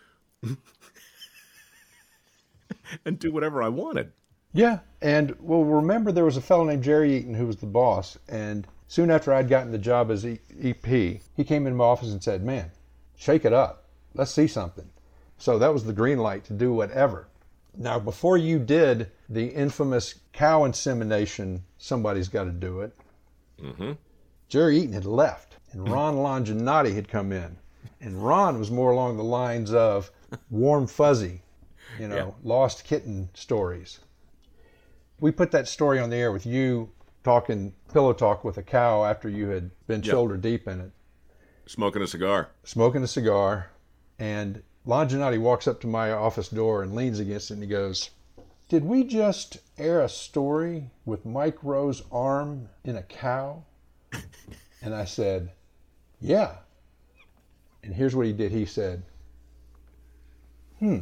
and do whatever I wanted. Yeah, and well, remember there was a fellow named Jerry Eaton who was the boss, and soon after I'd gotten the job as E P, he came into my office and said, man, shake it up. Let's see something. So that was the green light to do whatever. Now, before you did the infamous cow insemination, Somebody's Got to Do It, mm-hmm. Jerry Eaton had left, and Ron Longinati had come in. And Ron was more along the lines of warm fuzzy, you know, yeah. lost kitten stories. We put that story on the air with you talking pillow talk with a cow after you had been yep. shoulder deep in it. Smoking a cigar. Smoking a cigar. And Longinati walks up to my office door and leans against it and he goes, did we just air a story with Mike Rowe's arm in a cow? And I said, yeah. And here's what he did. He said, hmm.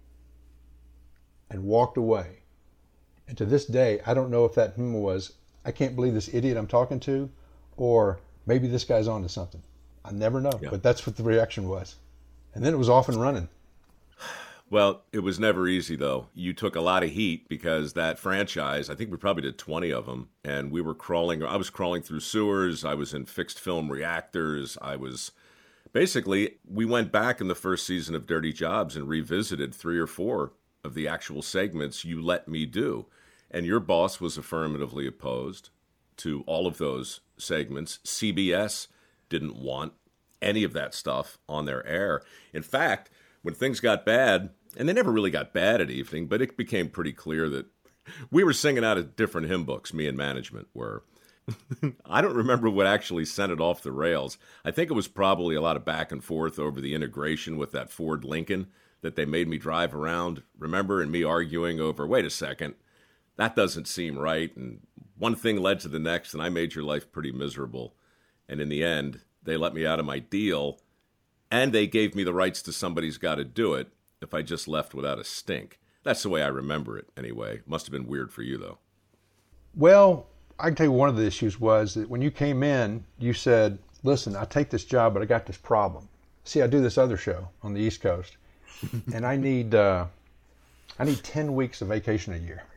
And walked away. And to this day, I don't know if that hmm was, I can't believe this idiot I'm talking to, or maybe this guy's on to something. I never know, yeah. but that's what the reaction was. And then it was off and running. Well, it was never easy, though. You took a lot of heat because that franchise, I think we probably did twenty of them, and we were crawling, I was crawling through sewers, I was in fixed film reactors, I was, basically, we went back in the first season of Dirty Jobs and revisited three or four of the actual segments you let me do. And your boss was affirmatively opposed to all of those segments. C B S didn't want any of that stuff on their air. In fact, when things got bad, and they never really got bad at evening, but it became pretty clear that we were singing out of different hymn books, me and management were. I don't remember what actually sent it off the rails. I think it was probably a lot of back and forth over the integration with that Ford Lincoln that they made me drive around. Remember, and me arguing over, wait a second, that doesn't seem right. And one thing led to the next, and I made your life pretty miserable. And in the end, they let me out of my deal, and they gave me the rights to Somebody's Got to Do It if I just left without a stink. That's the way I remember it, anyway. Must have been weird for you, though. Well, I can tell you one of the issues was that when you came in, you said, listen, I take this job, but I got this problem. See, I do this other show on the East Coast, and I need uh, I need ten weeks of vacation a year,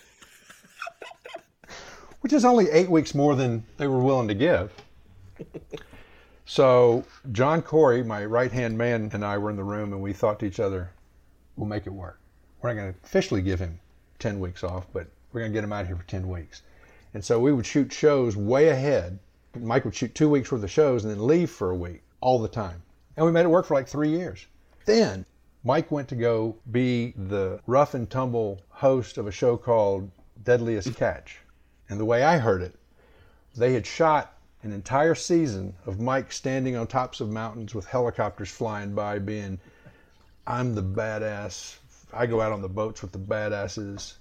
which is only eight weeks more than they were willing to give. So John Corey, my right-hand man, and I were in the room, and we thought to each other, we'll make it work. We're not going to officially give him ten weeks off, but we're going to get him out of here for ten weeks. And so we would shoot shows way ahead. Mike would shoot two weeks worth of shows and then leave for a week all the time. And we made it work for like three years. Then Mike went to go be the rough and tumble host of a show called Deadliest Catch. And the way I heard it, they had shot an entire season of Mike standing on tops of mountains with helicopters flying by being, I'm the badass. I go out on the boats with the badasses.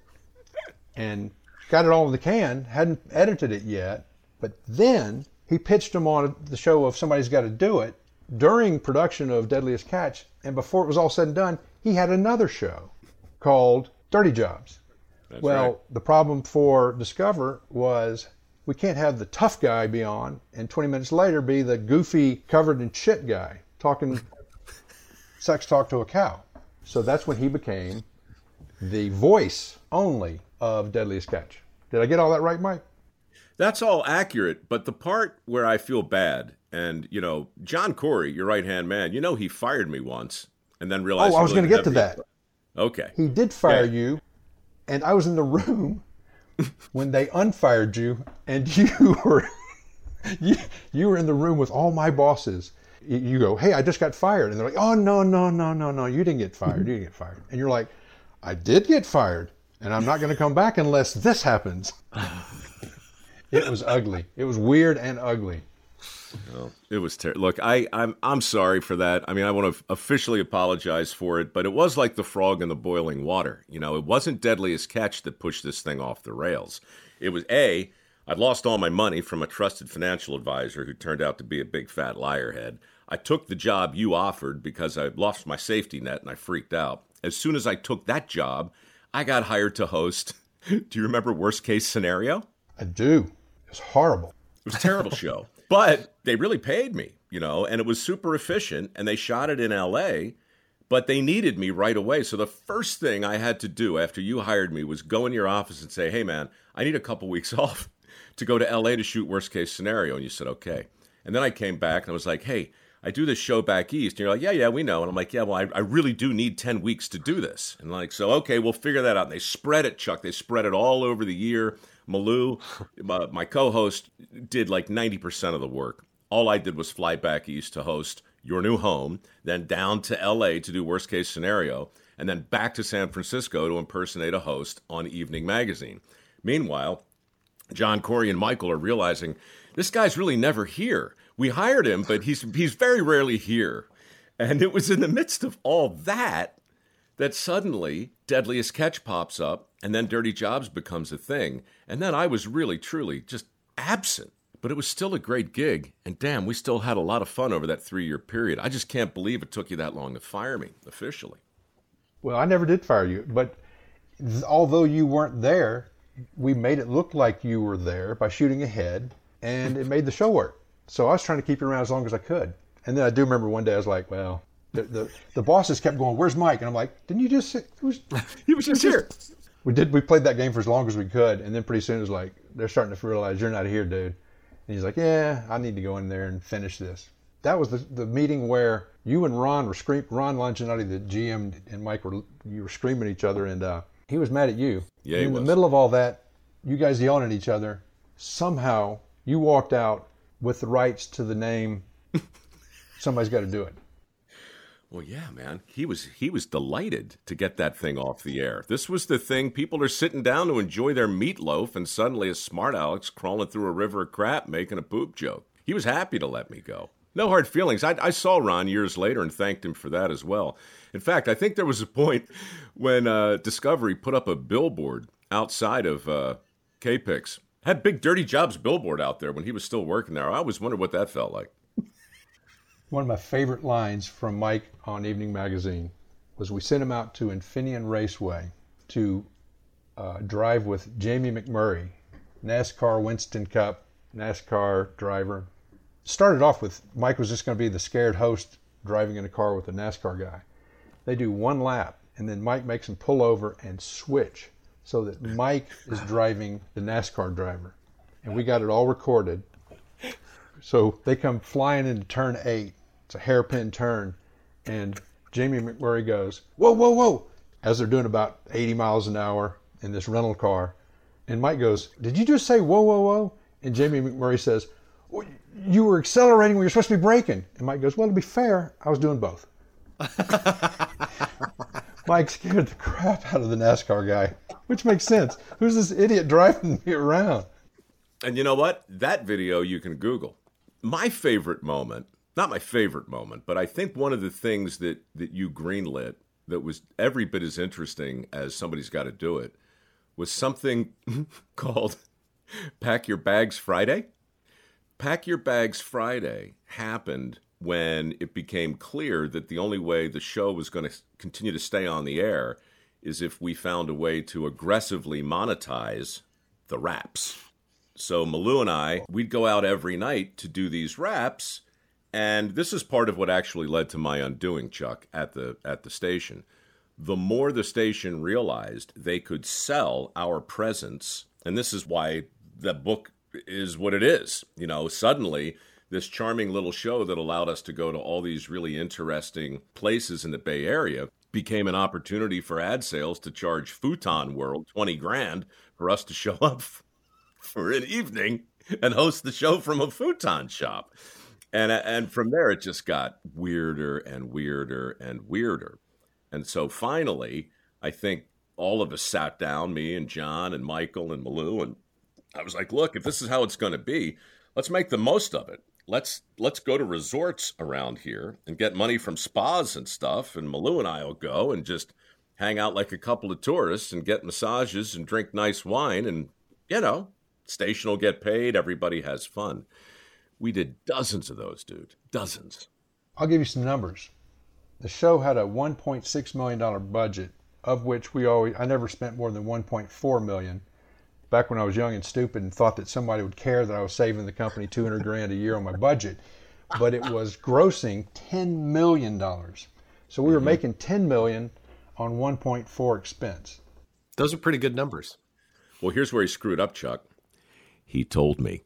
And got it all in the can, hadn't edited it yet. But then he pitched him on the show of Somebody's Got to Do It during production of Deadliest Catch. And before it was all said and done, he had another show called Dirty Jobs. That's well, right. The problem for Discover was we can't have the tough guy be on and twenty minutes later be the goofy, covered in shit guy talking sex talk to a cow. So that's when he became the voice only of Deadliest Catch. Did I get all that right, Mike? That's all accurate, but the part where I feel bad, and, you know, John Corey, your right-hand man, you know he fired me once and then realized... Oh, I was really going to get to never- that. Okay. He did fire Yeah. you, and I was in the room when they unfired you, and you were you, you were in the room with all my bosses. You- You go, hey, I just got fired. And they're like, oh, no, no, no, no, no, you didn't get fired. You didn't get fired. And you're like, I did get fired, and I'm not going to come back unless this happens. It was ugly. It was weird and ugly. Well, it was terrible. Look, I, I'm I'm sorry for that. I mean, I want to officially apologize for it, but it was like the frog in the boiling water. You know, it wasn't Deadliest Catch that pushed this thing off the rails. It was, A, I'd lost all my money from a trusted financial advisor who turned out to be a big fat liarhead. I took the job you offered because I lost my safety net and I freaked out. As soon as I took that job, I got hired to host. Do you remember Worst Case Scenario? I do. It was horrible. It was a terrible show. But they really paid me, you know, and it was super efficient, and they shot it in L A, but they needed me right away. So the first thing I had to do after you hired me was go in your office and say, hey, man, I need a couple weeks off to go to L A to shoot Worst Case Scenario. And you said, okay. And then I came back, and I was like, hey, I do this show back east. And you're like, yeah, yeah, we know. And I'm like, yeah, well, I, I really do need ten weeks to do this. And like, so, okay, we'll figure that out. And they spread it, Chuck. They spread it all over the year. Malou, my, my co-host, did like ninety percent of the work. All I did was fly back east to host Your New Home, then down to L A to do Worst Case Scenario, and then back to San Francisco to impersonate a host on Evening Magazine. Meanwhile, John Corey and Michael are realizing this guy's really never here. We hired him, but he's he's very rarely here. And it was in the midst of all that that suddenly Deadliest Catch pops up, and then Dirty Jobs becomes a thing. And then I was really, truly just absent. But it was still a great gig. And damn, we still had a lot of fun over that three-year period. I just can't believe it took you that long to fire me, officially. Well, I never did fire you, but th- although you weren't there, we made it look like you were there by shooting ahead, and it made the show work. So I was trying to keep you around as long as I could. And then I do remember one day I was like, well, the the, the bosses kept going, where's Mike? And I'm like, didn't you just sit? It was, He was just here. we did. We played that game for as long as we could, and then pretty soon it was like, they're starting to realize you're not here, dude. And he's like, yeah, I need to go in there and finish this. That was the, the meeting where you and Ron were screaming. Ron Longinati, the G M, and Mike were you were screaming at each other, and uh, he was mad at you. Yeah, and he in was. the middle of all that, you guys yelling at each other. Somehow you walked out with the rights to the name. Somebody's got to do it. Well, yeah, man. He was he was delighted to get that thing off the air. This was the thing. People are sitting down to enjoy their meatloaf, and suddenly a smart Alex crawling through a river of crap making a poop joke. He was happy to let me go. No hard feelings. I, I saw Ron years later and thanked him for that as well. In fact, I think there was a point when uh, Discovery put up a billboard outside of uh, K-Pix. Had Big Dirty Jobs billboard out there when he was still working there. I always wondered what that felt like. One of my favorite lines from Mike on Evening Magazine was we sent him out to Infineon Raceway to uh, drive with Jamie McMurray, NASCAR Winston Cup, NASCAR driver. Started off with Mike was just going to be the scared host driving in a car with a NASCAR guy. They do one lap, and then Mike makes him pull over and switch so that Mike is driving the NASCAR driver. And we got it all recorded. So they come flying into turn eight. It's a hairpin turn. And Jamie McMurray goes, whoa, whoa, whoa, as they're doing about eighty miles an hour in this rental car. And Mike goes, did you just say whoa, whoa, whoa? And Jamie McMurray says, well, you were accelerating when you're supposed to be braking. And Mike goes, well, to be fair, I was doing both. Mike scared the crap out of the NASCAR guy, which makes sense. Who's this idiot driving me around? And you know what? That video you can Google. My favorite moment, not my favorite moment, but I think one of the things that, that you greenlit that was every bit as interesting as Somebody's Got to Do It was something called Pack Your Bags Friday. Pack Your Bags Friday happened when it became clear that the only way the show was going to continue to stay on the air is if we found a way to aggressively monetize the raps. So Malou and I, we'd go out every night to do these raps, and this is part of what actually led to my undoing, Chuck, at the at the station. The more the station realized they could sell our presence, and this is why the book is what it is. You know, suddenly this charming little show that allowed us to go to all these really interesting places in the Bay Area became an opportunity for ad sales to charge Futon World twenty grand for us to show up for an evening and host the show from a futon shop. And and from there, it just got weirder and weirder and weirder. And so finally, I think all of us sat down, me and John and Michael and Malou, and I was like, look, if this is how it's going to be, let's make the most of it. Let's let's go to resorts around here and get money from spas and stuff. And Malou and I will go and just hang out like a couple of tourists and get massages and drink nice wine. And, you know, station will get paid. Everybody has fun. We did dozens of those, dude. Dozens. I'll give you some numbers. The show had a one point six million dollars budget, of which we always, I never spent more than one point four million dollars. Back when I was young and stupid and thought that somebody would care that I was saving the company two hundred grand a year on my budget, but it was grossing ten million dollars. So we were mm-hmm. making ten million dollars on one point four expense. Those are pretty good numbers. Well, here's where he screwed up, Chuck. He told me.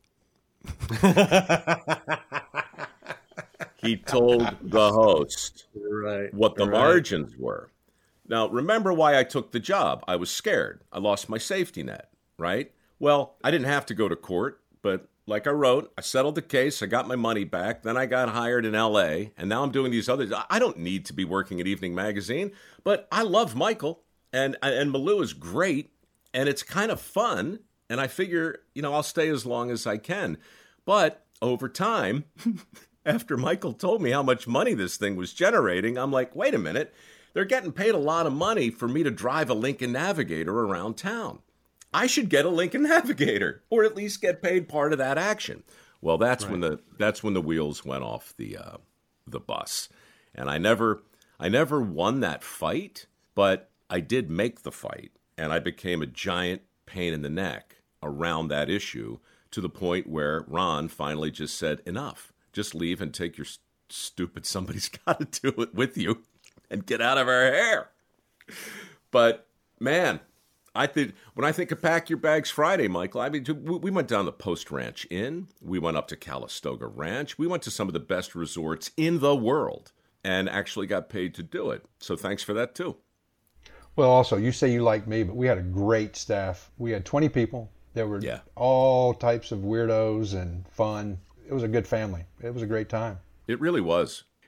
He told the host right, what the right. margins were. Now, remember why I took the job. I was scared. I lost my safety net. Right? Well, I didn't have to go to court, but like I wrote, I settled the case, I got my money back, then I got hired in L A, and now I'm doing these others. I don't need to be working at Evening Magazine, but I love Michael, and and Malou is great, and it's kind of fun, and I figure, you know, I'll stay as long as I can. But over time, after Michael told me how much money this thing was generating, I'm like, wait a minute, they're getting paid a lot of money for me to drive a Lincoln Navigator around town. I should get a Lincoln Navigator, or at least get paid part of that action. Well, that's right. when the that's when the wheels went off the uh, the bus, and I never I never won that fight, but I did make the fight, and I became a giant pain in the neck around that issue to the point where Ron finally just said, "Enough, just leave and take your st- stupid Somebody's Got to Do It with you, and get out of our hair." But man. I think when I think of Pack Your Bags Friday, Michael, I mean, we went down the Post Ranch Inn. We went up to Calistoga Ranch. We went to some of the best resorts in the world and actually got paid to do it. So thanks for that, too. Well, also, you say you like me, but we had a great staff. We had twenty people. There were yeah. all types of weirdos and fun. It was a good family. It was a great time. It really was.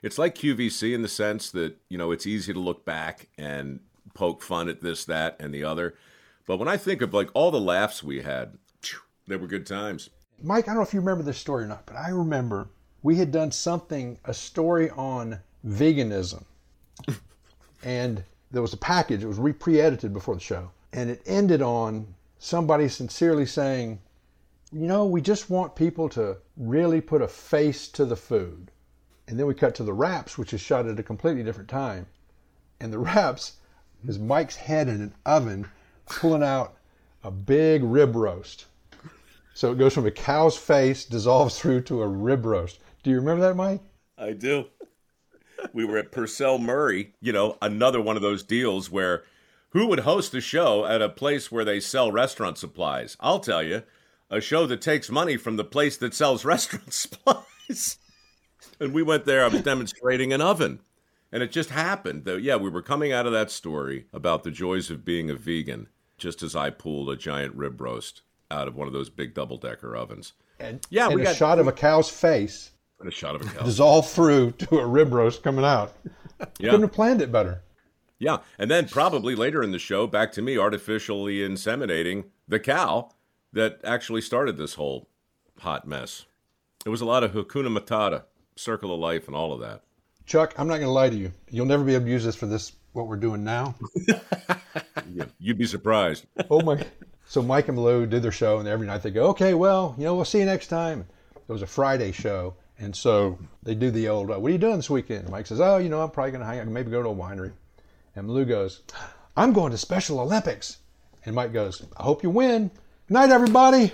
It's like Q V C in the sense that, you know, it's easy to look back and poke fun at this, that, and the other. But when I think of like all the laughs we had, they were good times. Mike, I don't know if you remember this story or not, but I remember we had done something, a story on veganism. And there was a package, it was re- pre-edited before the show. And it ended on somebody sincerely saying, you know, we just want people to really put a face to the food. And then we cut to the wraps, which is shot at a completely different time. And the wraps is Mike's head in an oven pulling out a big rib roast. So it goes from a cow's face, dissolves through to a rib roast. Do you remember that, Mike? I do. We were at Purcell Murray, you know, another one of those deals where who would host a show at a place where they sell restaurant supplies? I'll tell you, a show that takes money from the place that sells restaurant supplies. And we went there, I was demonstrating an oven. And it just happened that, yeah, we were coming out of that story about the joys of being a vegan, just as I pulled a giant rib roast out of one of those big double-decker ovens. And, yeah, and we a got shot of a cow's face. And a shot of a cow. Dissolve through to a rib roast coming out. Yeah. Couldn't have planned it better. Yeah, and then probably later in the show, back to me artificially inseminating the cow that actually started this whole hot mess. It was a lot of Hakuna Matata, Circle of Life, and all of that. Chuck, I'm not going to lie to you. You'll never be able to use this for this, what we're doing now. Yeah, you'd be surprised. Oh, my. So Mike and Lou did their show, and every night they go, okay, well, you know, we'll see you next time. It was a Friday show. And so they do the old, uh, what are you doing this weekend? Mike says, oh, you know, I'm probably going to hang out, maybe go to a winery. And Lou goes, I'm going to Special Olympics. And Mike goes, I hope you win. Good night, everybody.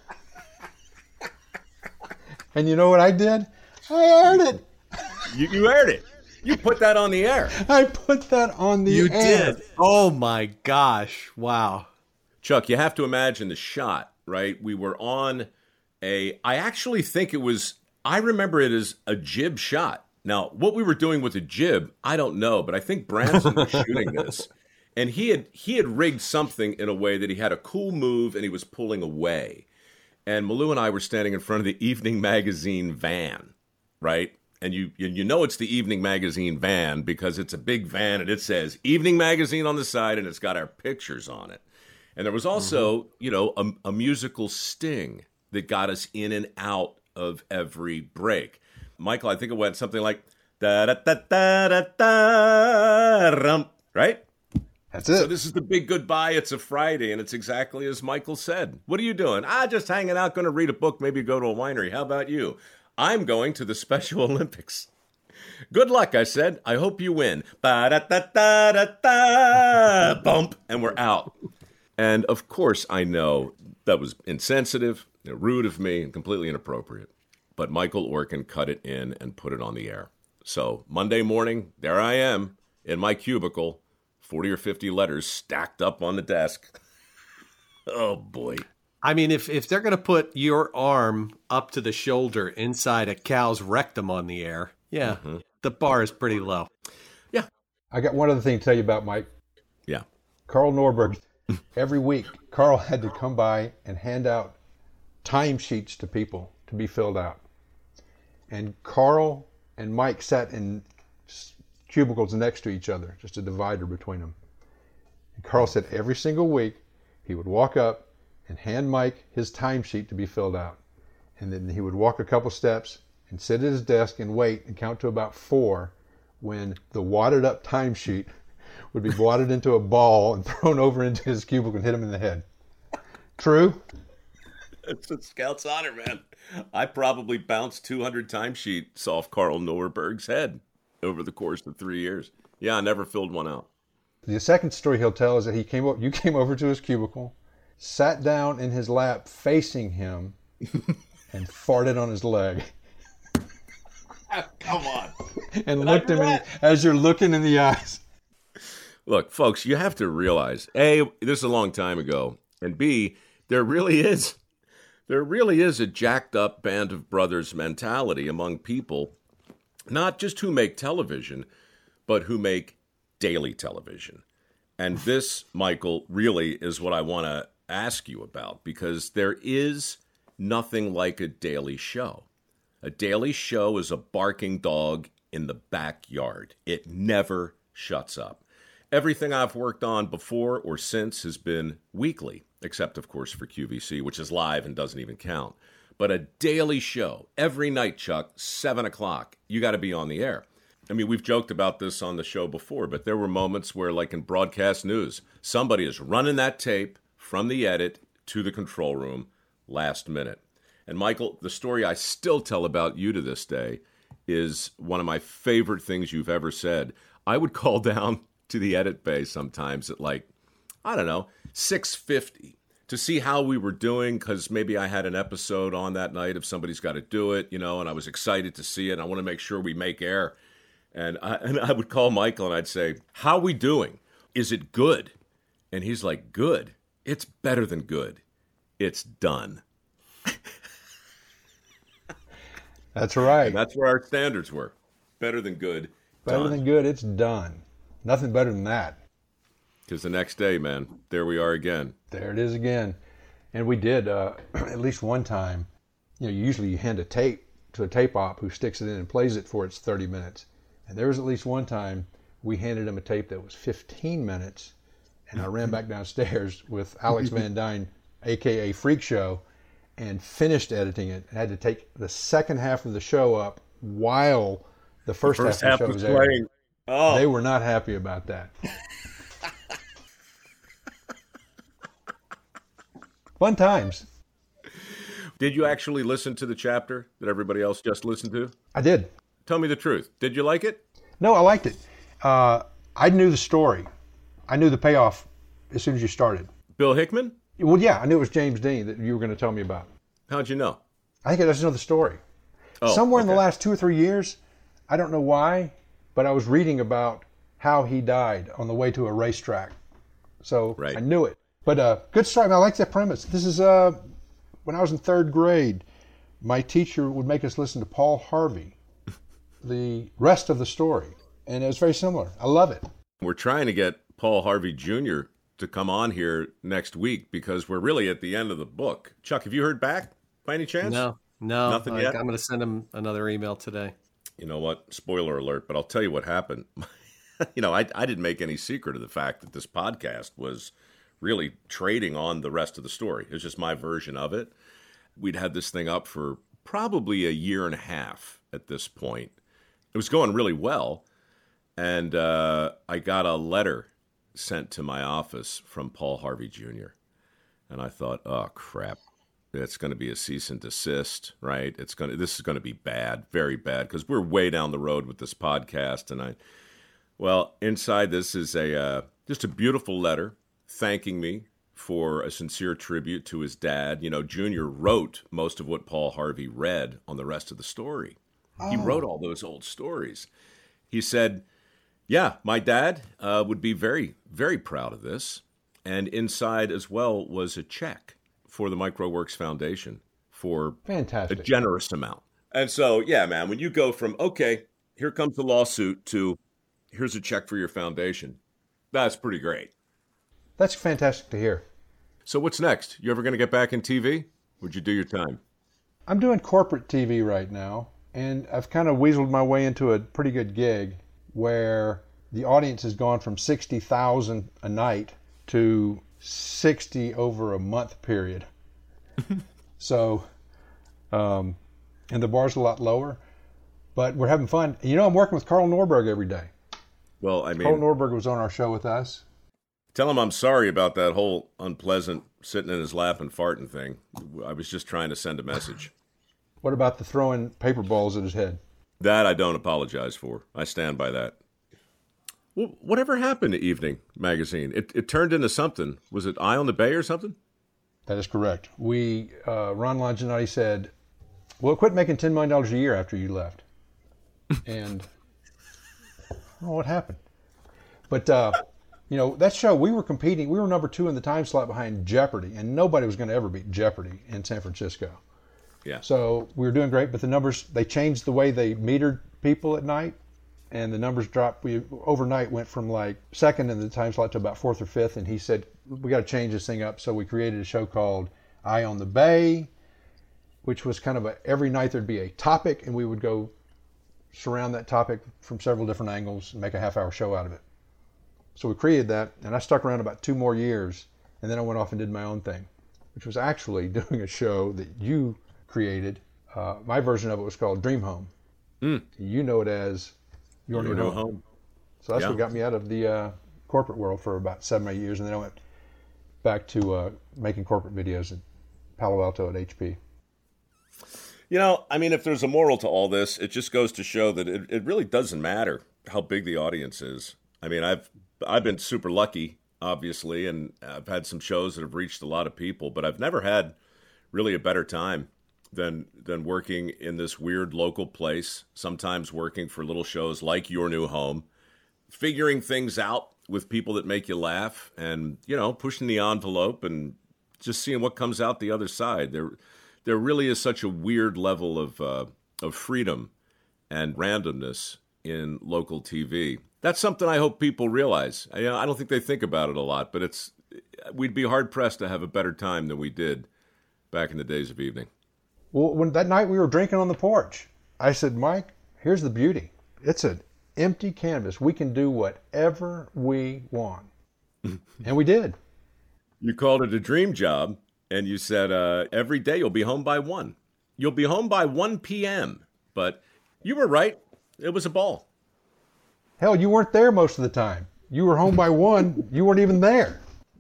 And you know what I did? I aired it. You, you aired it. You put that on the air. I put that on the You air. did. Oh, my gosh. Wow. Chuck, you have to imagine the shot, right? We were on a, I actually think it was, I remember it as a jib shot. Now, what we were doing with a jib, I don't know, but I think Branson was shooting this. And he had he had rigged something in a way that he had a cool move and he was pulling away. And Malou and I were standing in front of the Evening Magazine van, right? And you you know it's the Evening Magazine van because it's a big van and it says Evening Magazine on the side and it's got our pictures on it. And there was also, mm-hmm. you know, a, a musical sting that got us in and out of every break. Michael, I think it went something like da da da da da da rum, right? That's it. So this is the big goodbye. It's a Friday, and it's exactly as Michael said. What are you doing? Ah, just hanging out, going to read a book, maybe go to a winery. How about you? I'm going to the Special Olympics. Good luck, I said. I hope you win. Ba da da da da da bump, and we're out. And of course, I know that was insensitive, rude of me, and completely inappropriate. But Michael Orkin cut it in and put it on the air. So Monday morning, there I am in my cubicle, forty or fifty letters stacked up on the desk. Oh, boy. I mean, if, if they're going to put your arm up to the shoulder inside a cow's rectum on the air, yeah, mm-hmm. the bar is pretty low. Yeah. I got one other thing to tell you about, Mike. Yeah. Carl Norberg, every week, Carl had to come by and hand out timesheets to people to be filled out. And Carl and Mike sat in cubicles next to each other, just a divider between them. And Carl said every single week he would walk up and hand Mike his timesheet to be filled out. And then he would walk a couple steps and sit at his desk and wait and count to about four when the wadded up timesheet would be wadded into a ball and thrown over into his cubicle and hit him in the head. True? It's a scout's honor, man. I probably bounced two hundred timesheets off Carl Norberg's head over the course of three years. Yeah, I never filled one out. The second story he'll tell is that he came you came over to his cubicle, sat down in his lap facing him, and farted on his leg. Come on. And looked him in, as you're looking in the eyes. Look, folks, you have to realize, A, this is a long time ago, and B, there really is There really is a jacked up band of brothers mentality among people, not just who make television, but who make daily television. And this, Michael, really is what I want to ask you about, because there is nothing like a daily show. A daily show is a barking dog in the backyard. It never shuts up. Everything I've worked on before or since has been weekly, except, of course, for Q V C, which is live and doesn't even count. But a daily show, every night, Chuck, seven o'clock, you got to be on the air. I mean, we've joked about this on the show before, but there were moments where, like in broadcast news, somebody is running that tape from the edit to the control room last minute. And Michael, the story I still tell about you to this day is one of my favorite things you've ever said. I would call down to the edit bay sometimes at like, I don't know, six fifty to see how we were doing, because maybe I had an episode on that night if somebody's got to do it, you know, and I was excited to see it. And I want to make sure we make air. And I, and I would call Michael and I'd say, how we doing? Is it good? And he's like, good. It's better than good. It's done. That's right. And that's where our standards were. Better than good. Better done. than good, it's done. Nothing better than that. Because the next day, man, there we are again. There it is again. And we did, uh, at least one time, you know, usually you hand a tape to a tape op who sticks it in and plays it for its thirty minutes. And there was at least one time we handed him a tape that was fifteen minutes, and I ran back downstairs with Alex Van Dyne, a k a. Freak Show, and finished editing it. I had to take the second half of the show up while the first, the first half, half of the show was was playing. airing. Oh. They were not happy about that. Fun times. Did you actually listen to the chapter that everybody else just listened to? I did. Tell me the truth. Did you like it? No, I liked it. Uh, I knew the story. I knew the payoff as soon as you started. Bill Hickman? Well, yeah, I knew it was James Dean that you were going to tell me about. How'd you know? I think I just know the story. Oh, Somewhere in the okay. last two or three years, I don't know why, but I was reading about how he died on the way to a racetrack. So Right. I knew it. But uh, good story. I, mean, I like that premise. This is uh, when I was in third grade, my teacher would make us listen to Paul Harvey, the rest of the story. And it was very similar. I love it. We're trying to get Paul Harvey Junior to come on here next week because we're really at the end of the book. Chuck, have you heard back by any chance? No, no. Nothing I, yet? I'm going to send him another email today. You know what? Spoiler alert, but I'll tell you what happened. you know, I, I didn't make any secret of the fact that this podcast was really trading on the rest of the story. It was just my version of it. We'd had this thing up for probably a year and a half at this point. It was going really well. And uh, I got a letter sent to my office from Paul Harvey Junior And I thought, oh, crap. It's going to be a cease and desist, right? It's going to. This is going to be bad, very bad, because we're way down the road with this podcast. And I, well, inside this is a uh, just a beautiful letter thanking me for a sincere tribute to his dad. You know, Junior wrote most of what Paul Harvey read on the rest of the story. Oh. He wrote all those old stories. He said, yeah, my dad uh, would be very, very proud of this. And inside as well was a check for the MicroWorks Foundation for Fantastic. a generous amount. And so, yeah, man, when you go from, okay, here comes the lawsuit to here's a check for your foundation, that's pretty great. That's fantastic to hear. So what's next? You ever going to get back in T V? Would you do your time? I'm doing corporate T V right now, and I've kind of weaseled my way into a pretty good gig where the audience has gone from sixty thousand a night to sixty over a month period. so, um, and the bar's a lot lower, but we're having fun. You know, I'm working with Carl Norberg every day. Well, I mean, Carl Norberg was on our show with us. Tell him I'm sorry about that whole unpleasant sitting in his lap and farting thing. I was just trying to send a message. What about the throwing paper balls at his head? That I don't apologize for. I stand by that. Well, whatever happened to Evening Magazine? It it turned into something. Was it Eye on the Bay or something? That is correct. We, uh, Ron Longinati said, well, quit making ten million dollars a year after you left. And I don't know what happened. But, uh, you know, that show, we were competing. We were number two in the time slot behind Jeopardy, and nobody was going to ever beat Jeopardy in San Francisco. Yeah. So we were doing great, but the numbers, they changed the way they metered people at night, and the numbers dropped. We overnight went from like second in the time slot to about fourth or fifth, and he said, we got to change this thing up. So we created a show called Eye on the Bay, which was kind of a, every night there'd be a topic, and we would go surround that topic from several different angles and make a half hour show out of it. So we created that, and I stuck around about two more years, and then I went off and did my own thing, which was actually doing a show that you created. Uh, my version of it was called Dream Home. Mm. You know it as Your, Your New, New Home. Home. So that's Yeah. what got me out of the uh, corporate world for about seven, eight years, and then I went back to uh, making corporate videos at Palo Alto at H P. You know, I mean, if there's a moral to all this, it just goes to show that it, it really doesn't matter how big the audience is. I mean, I've I've been super lucky, obviously, and I've had some shows that have reached a lot of people, but I've never had really a better time than than working in this weird local place, sometimes working for little shows like Your New Home, figuring things out with people that make you laugh and, you know, pushing the envelope and just seeing what comes out the other side. There there really is such a weird level of uh, of freedom and randomness in local T V. That's something I hope people realize. I, I don't think they think about it a lot, but it's we'd be hard pressed to have a better time than we did back in the days of evening. Well, when that night we were drinking on the porch, I said, Mike, here's the beauty. It's an empty canvas. We can do whatever we want. And we did. You called it a dream job, and you said uh, every day you'll be home by one. You'll be home by one p.m., but you were right. It was a ball. Hell, you weren't there most of the time. You were home by one. You weren't even there.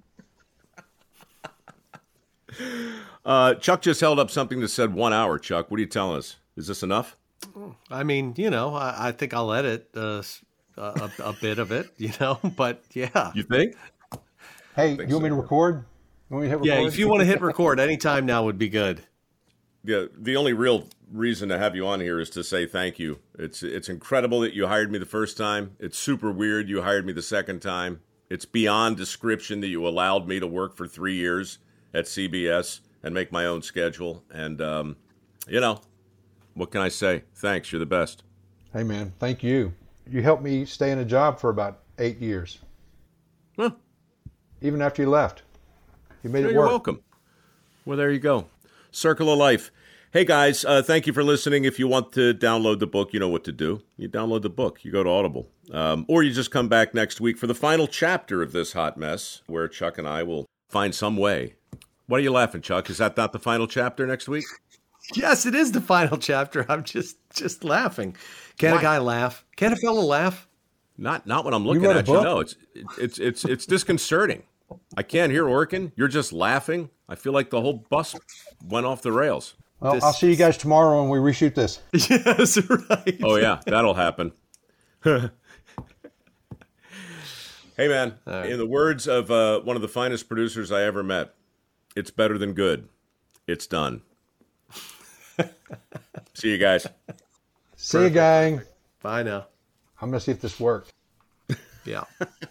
Uh, Chuck just held up something that said one hour. Chuck, what are you telling us? Is this enough? I mean, you know, I, I think I'll edit uh, a, a bit of it, you know, but yeah. You think? Hey, you want me to record? You want me to hit record? Yeah, if you want to hit record anytime now would be good. Yeah, the only real reason to have you on here is to say thank you. It's it's incredible that you hired me the first time. It's super weird you hired me the second time. It's beyond description that you allowed me to work for three years at C B S and make my own schedule. And, um, you know, what can I say? Thanks. You're the best. Hey, man, thank you. You helped me stay in a job for about eight years. Huh. Even after you left. You made Yeah, it you're work. welcome. Well, there you go. Circle of Life. Hey, guys, uh, thank you for listening. If you want to download the book, you know what to do. You download the book. You go to Audible. Um, or you just come back next week for the final chapter of this hot mess, where Chuck and I will find some way. What are you laughing, Chuck? Is that not the final chapter next week? Yes, it is the final chapter. I'm just just laughing. Can Why? a guy laugh? Can a fella laugh? Not not when I'm looking wrote a at you. book? No, it's it's it's it's disconcerting. I can't hear Orkin. You're just laughing. I feel like the whole bus went off the rails. Well, This- I'll see you guys tomorrow when we reshoot this. Yes, right. Oh, yeah, that'll happen. Hey, man, in the words of uh, one of the finest producers I ever met, it's better than good. It's done. See you guys. See you, gang. Bye now. I'm going to see if this works. Yeah.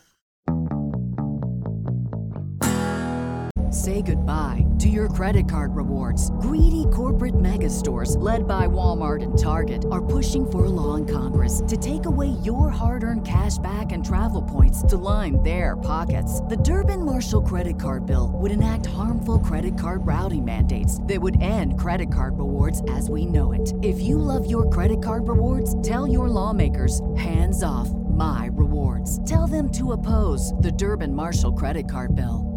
Say goodbye to your credit card rewards. Greedy corporate mega stores, led by Walmart and Target, are pushing for a law in Congress to take away your hard-earned cash back and travel points to line their pockets. The Durbin-Marshall credit card bill would enact harmful credit card routing mandates that would end credit card rewards as we know it. If you love your credit card rewards, tell your lawmakers, hands off my rewards. Tell them to oppose the Durbin-Marshall credit card bill.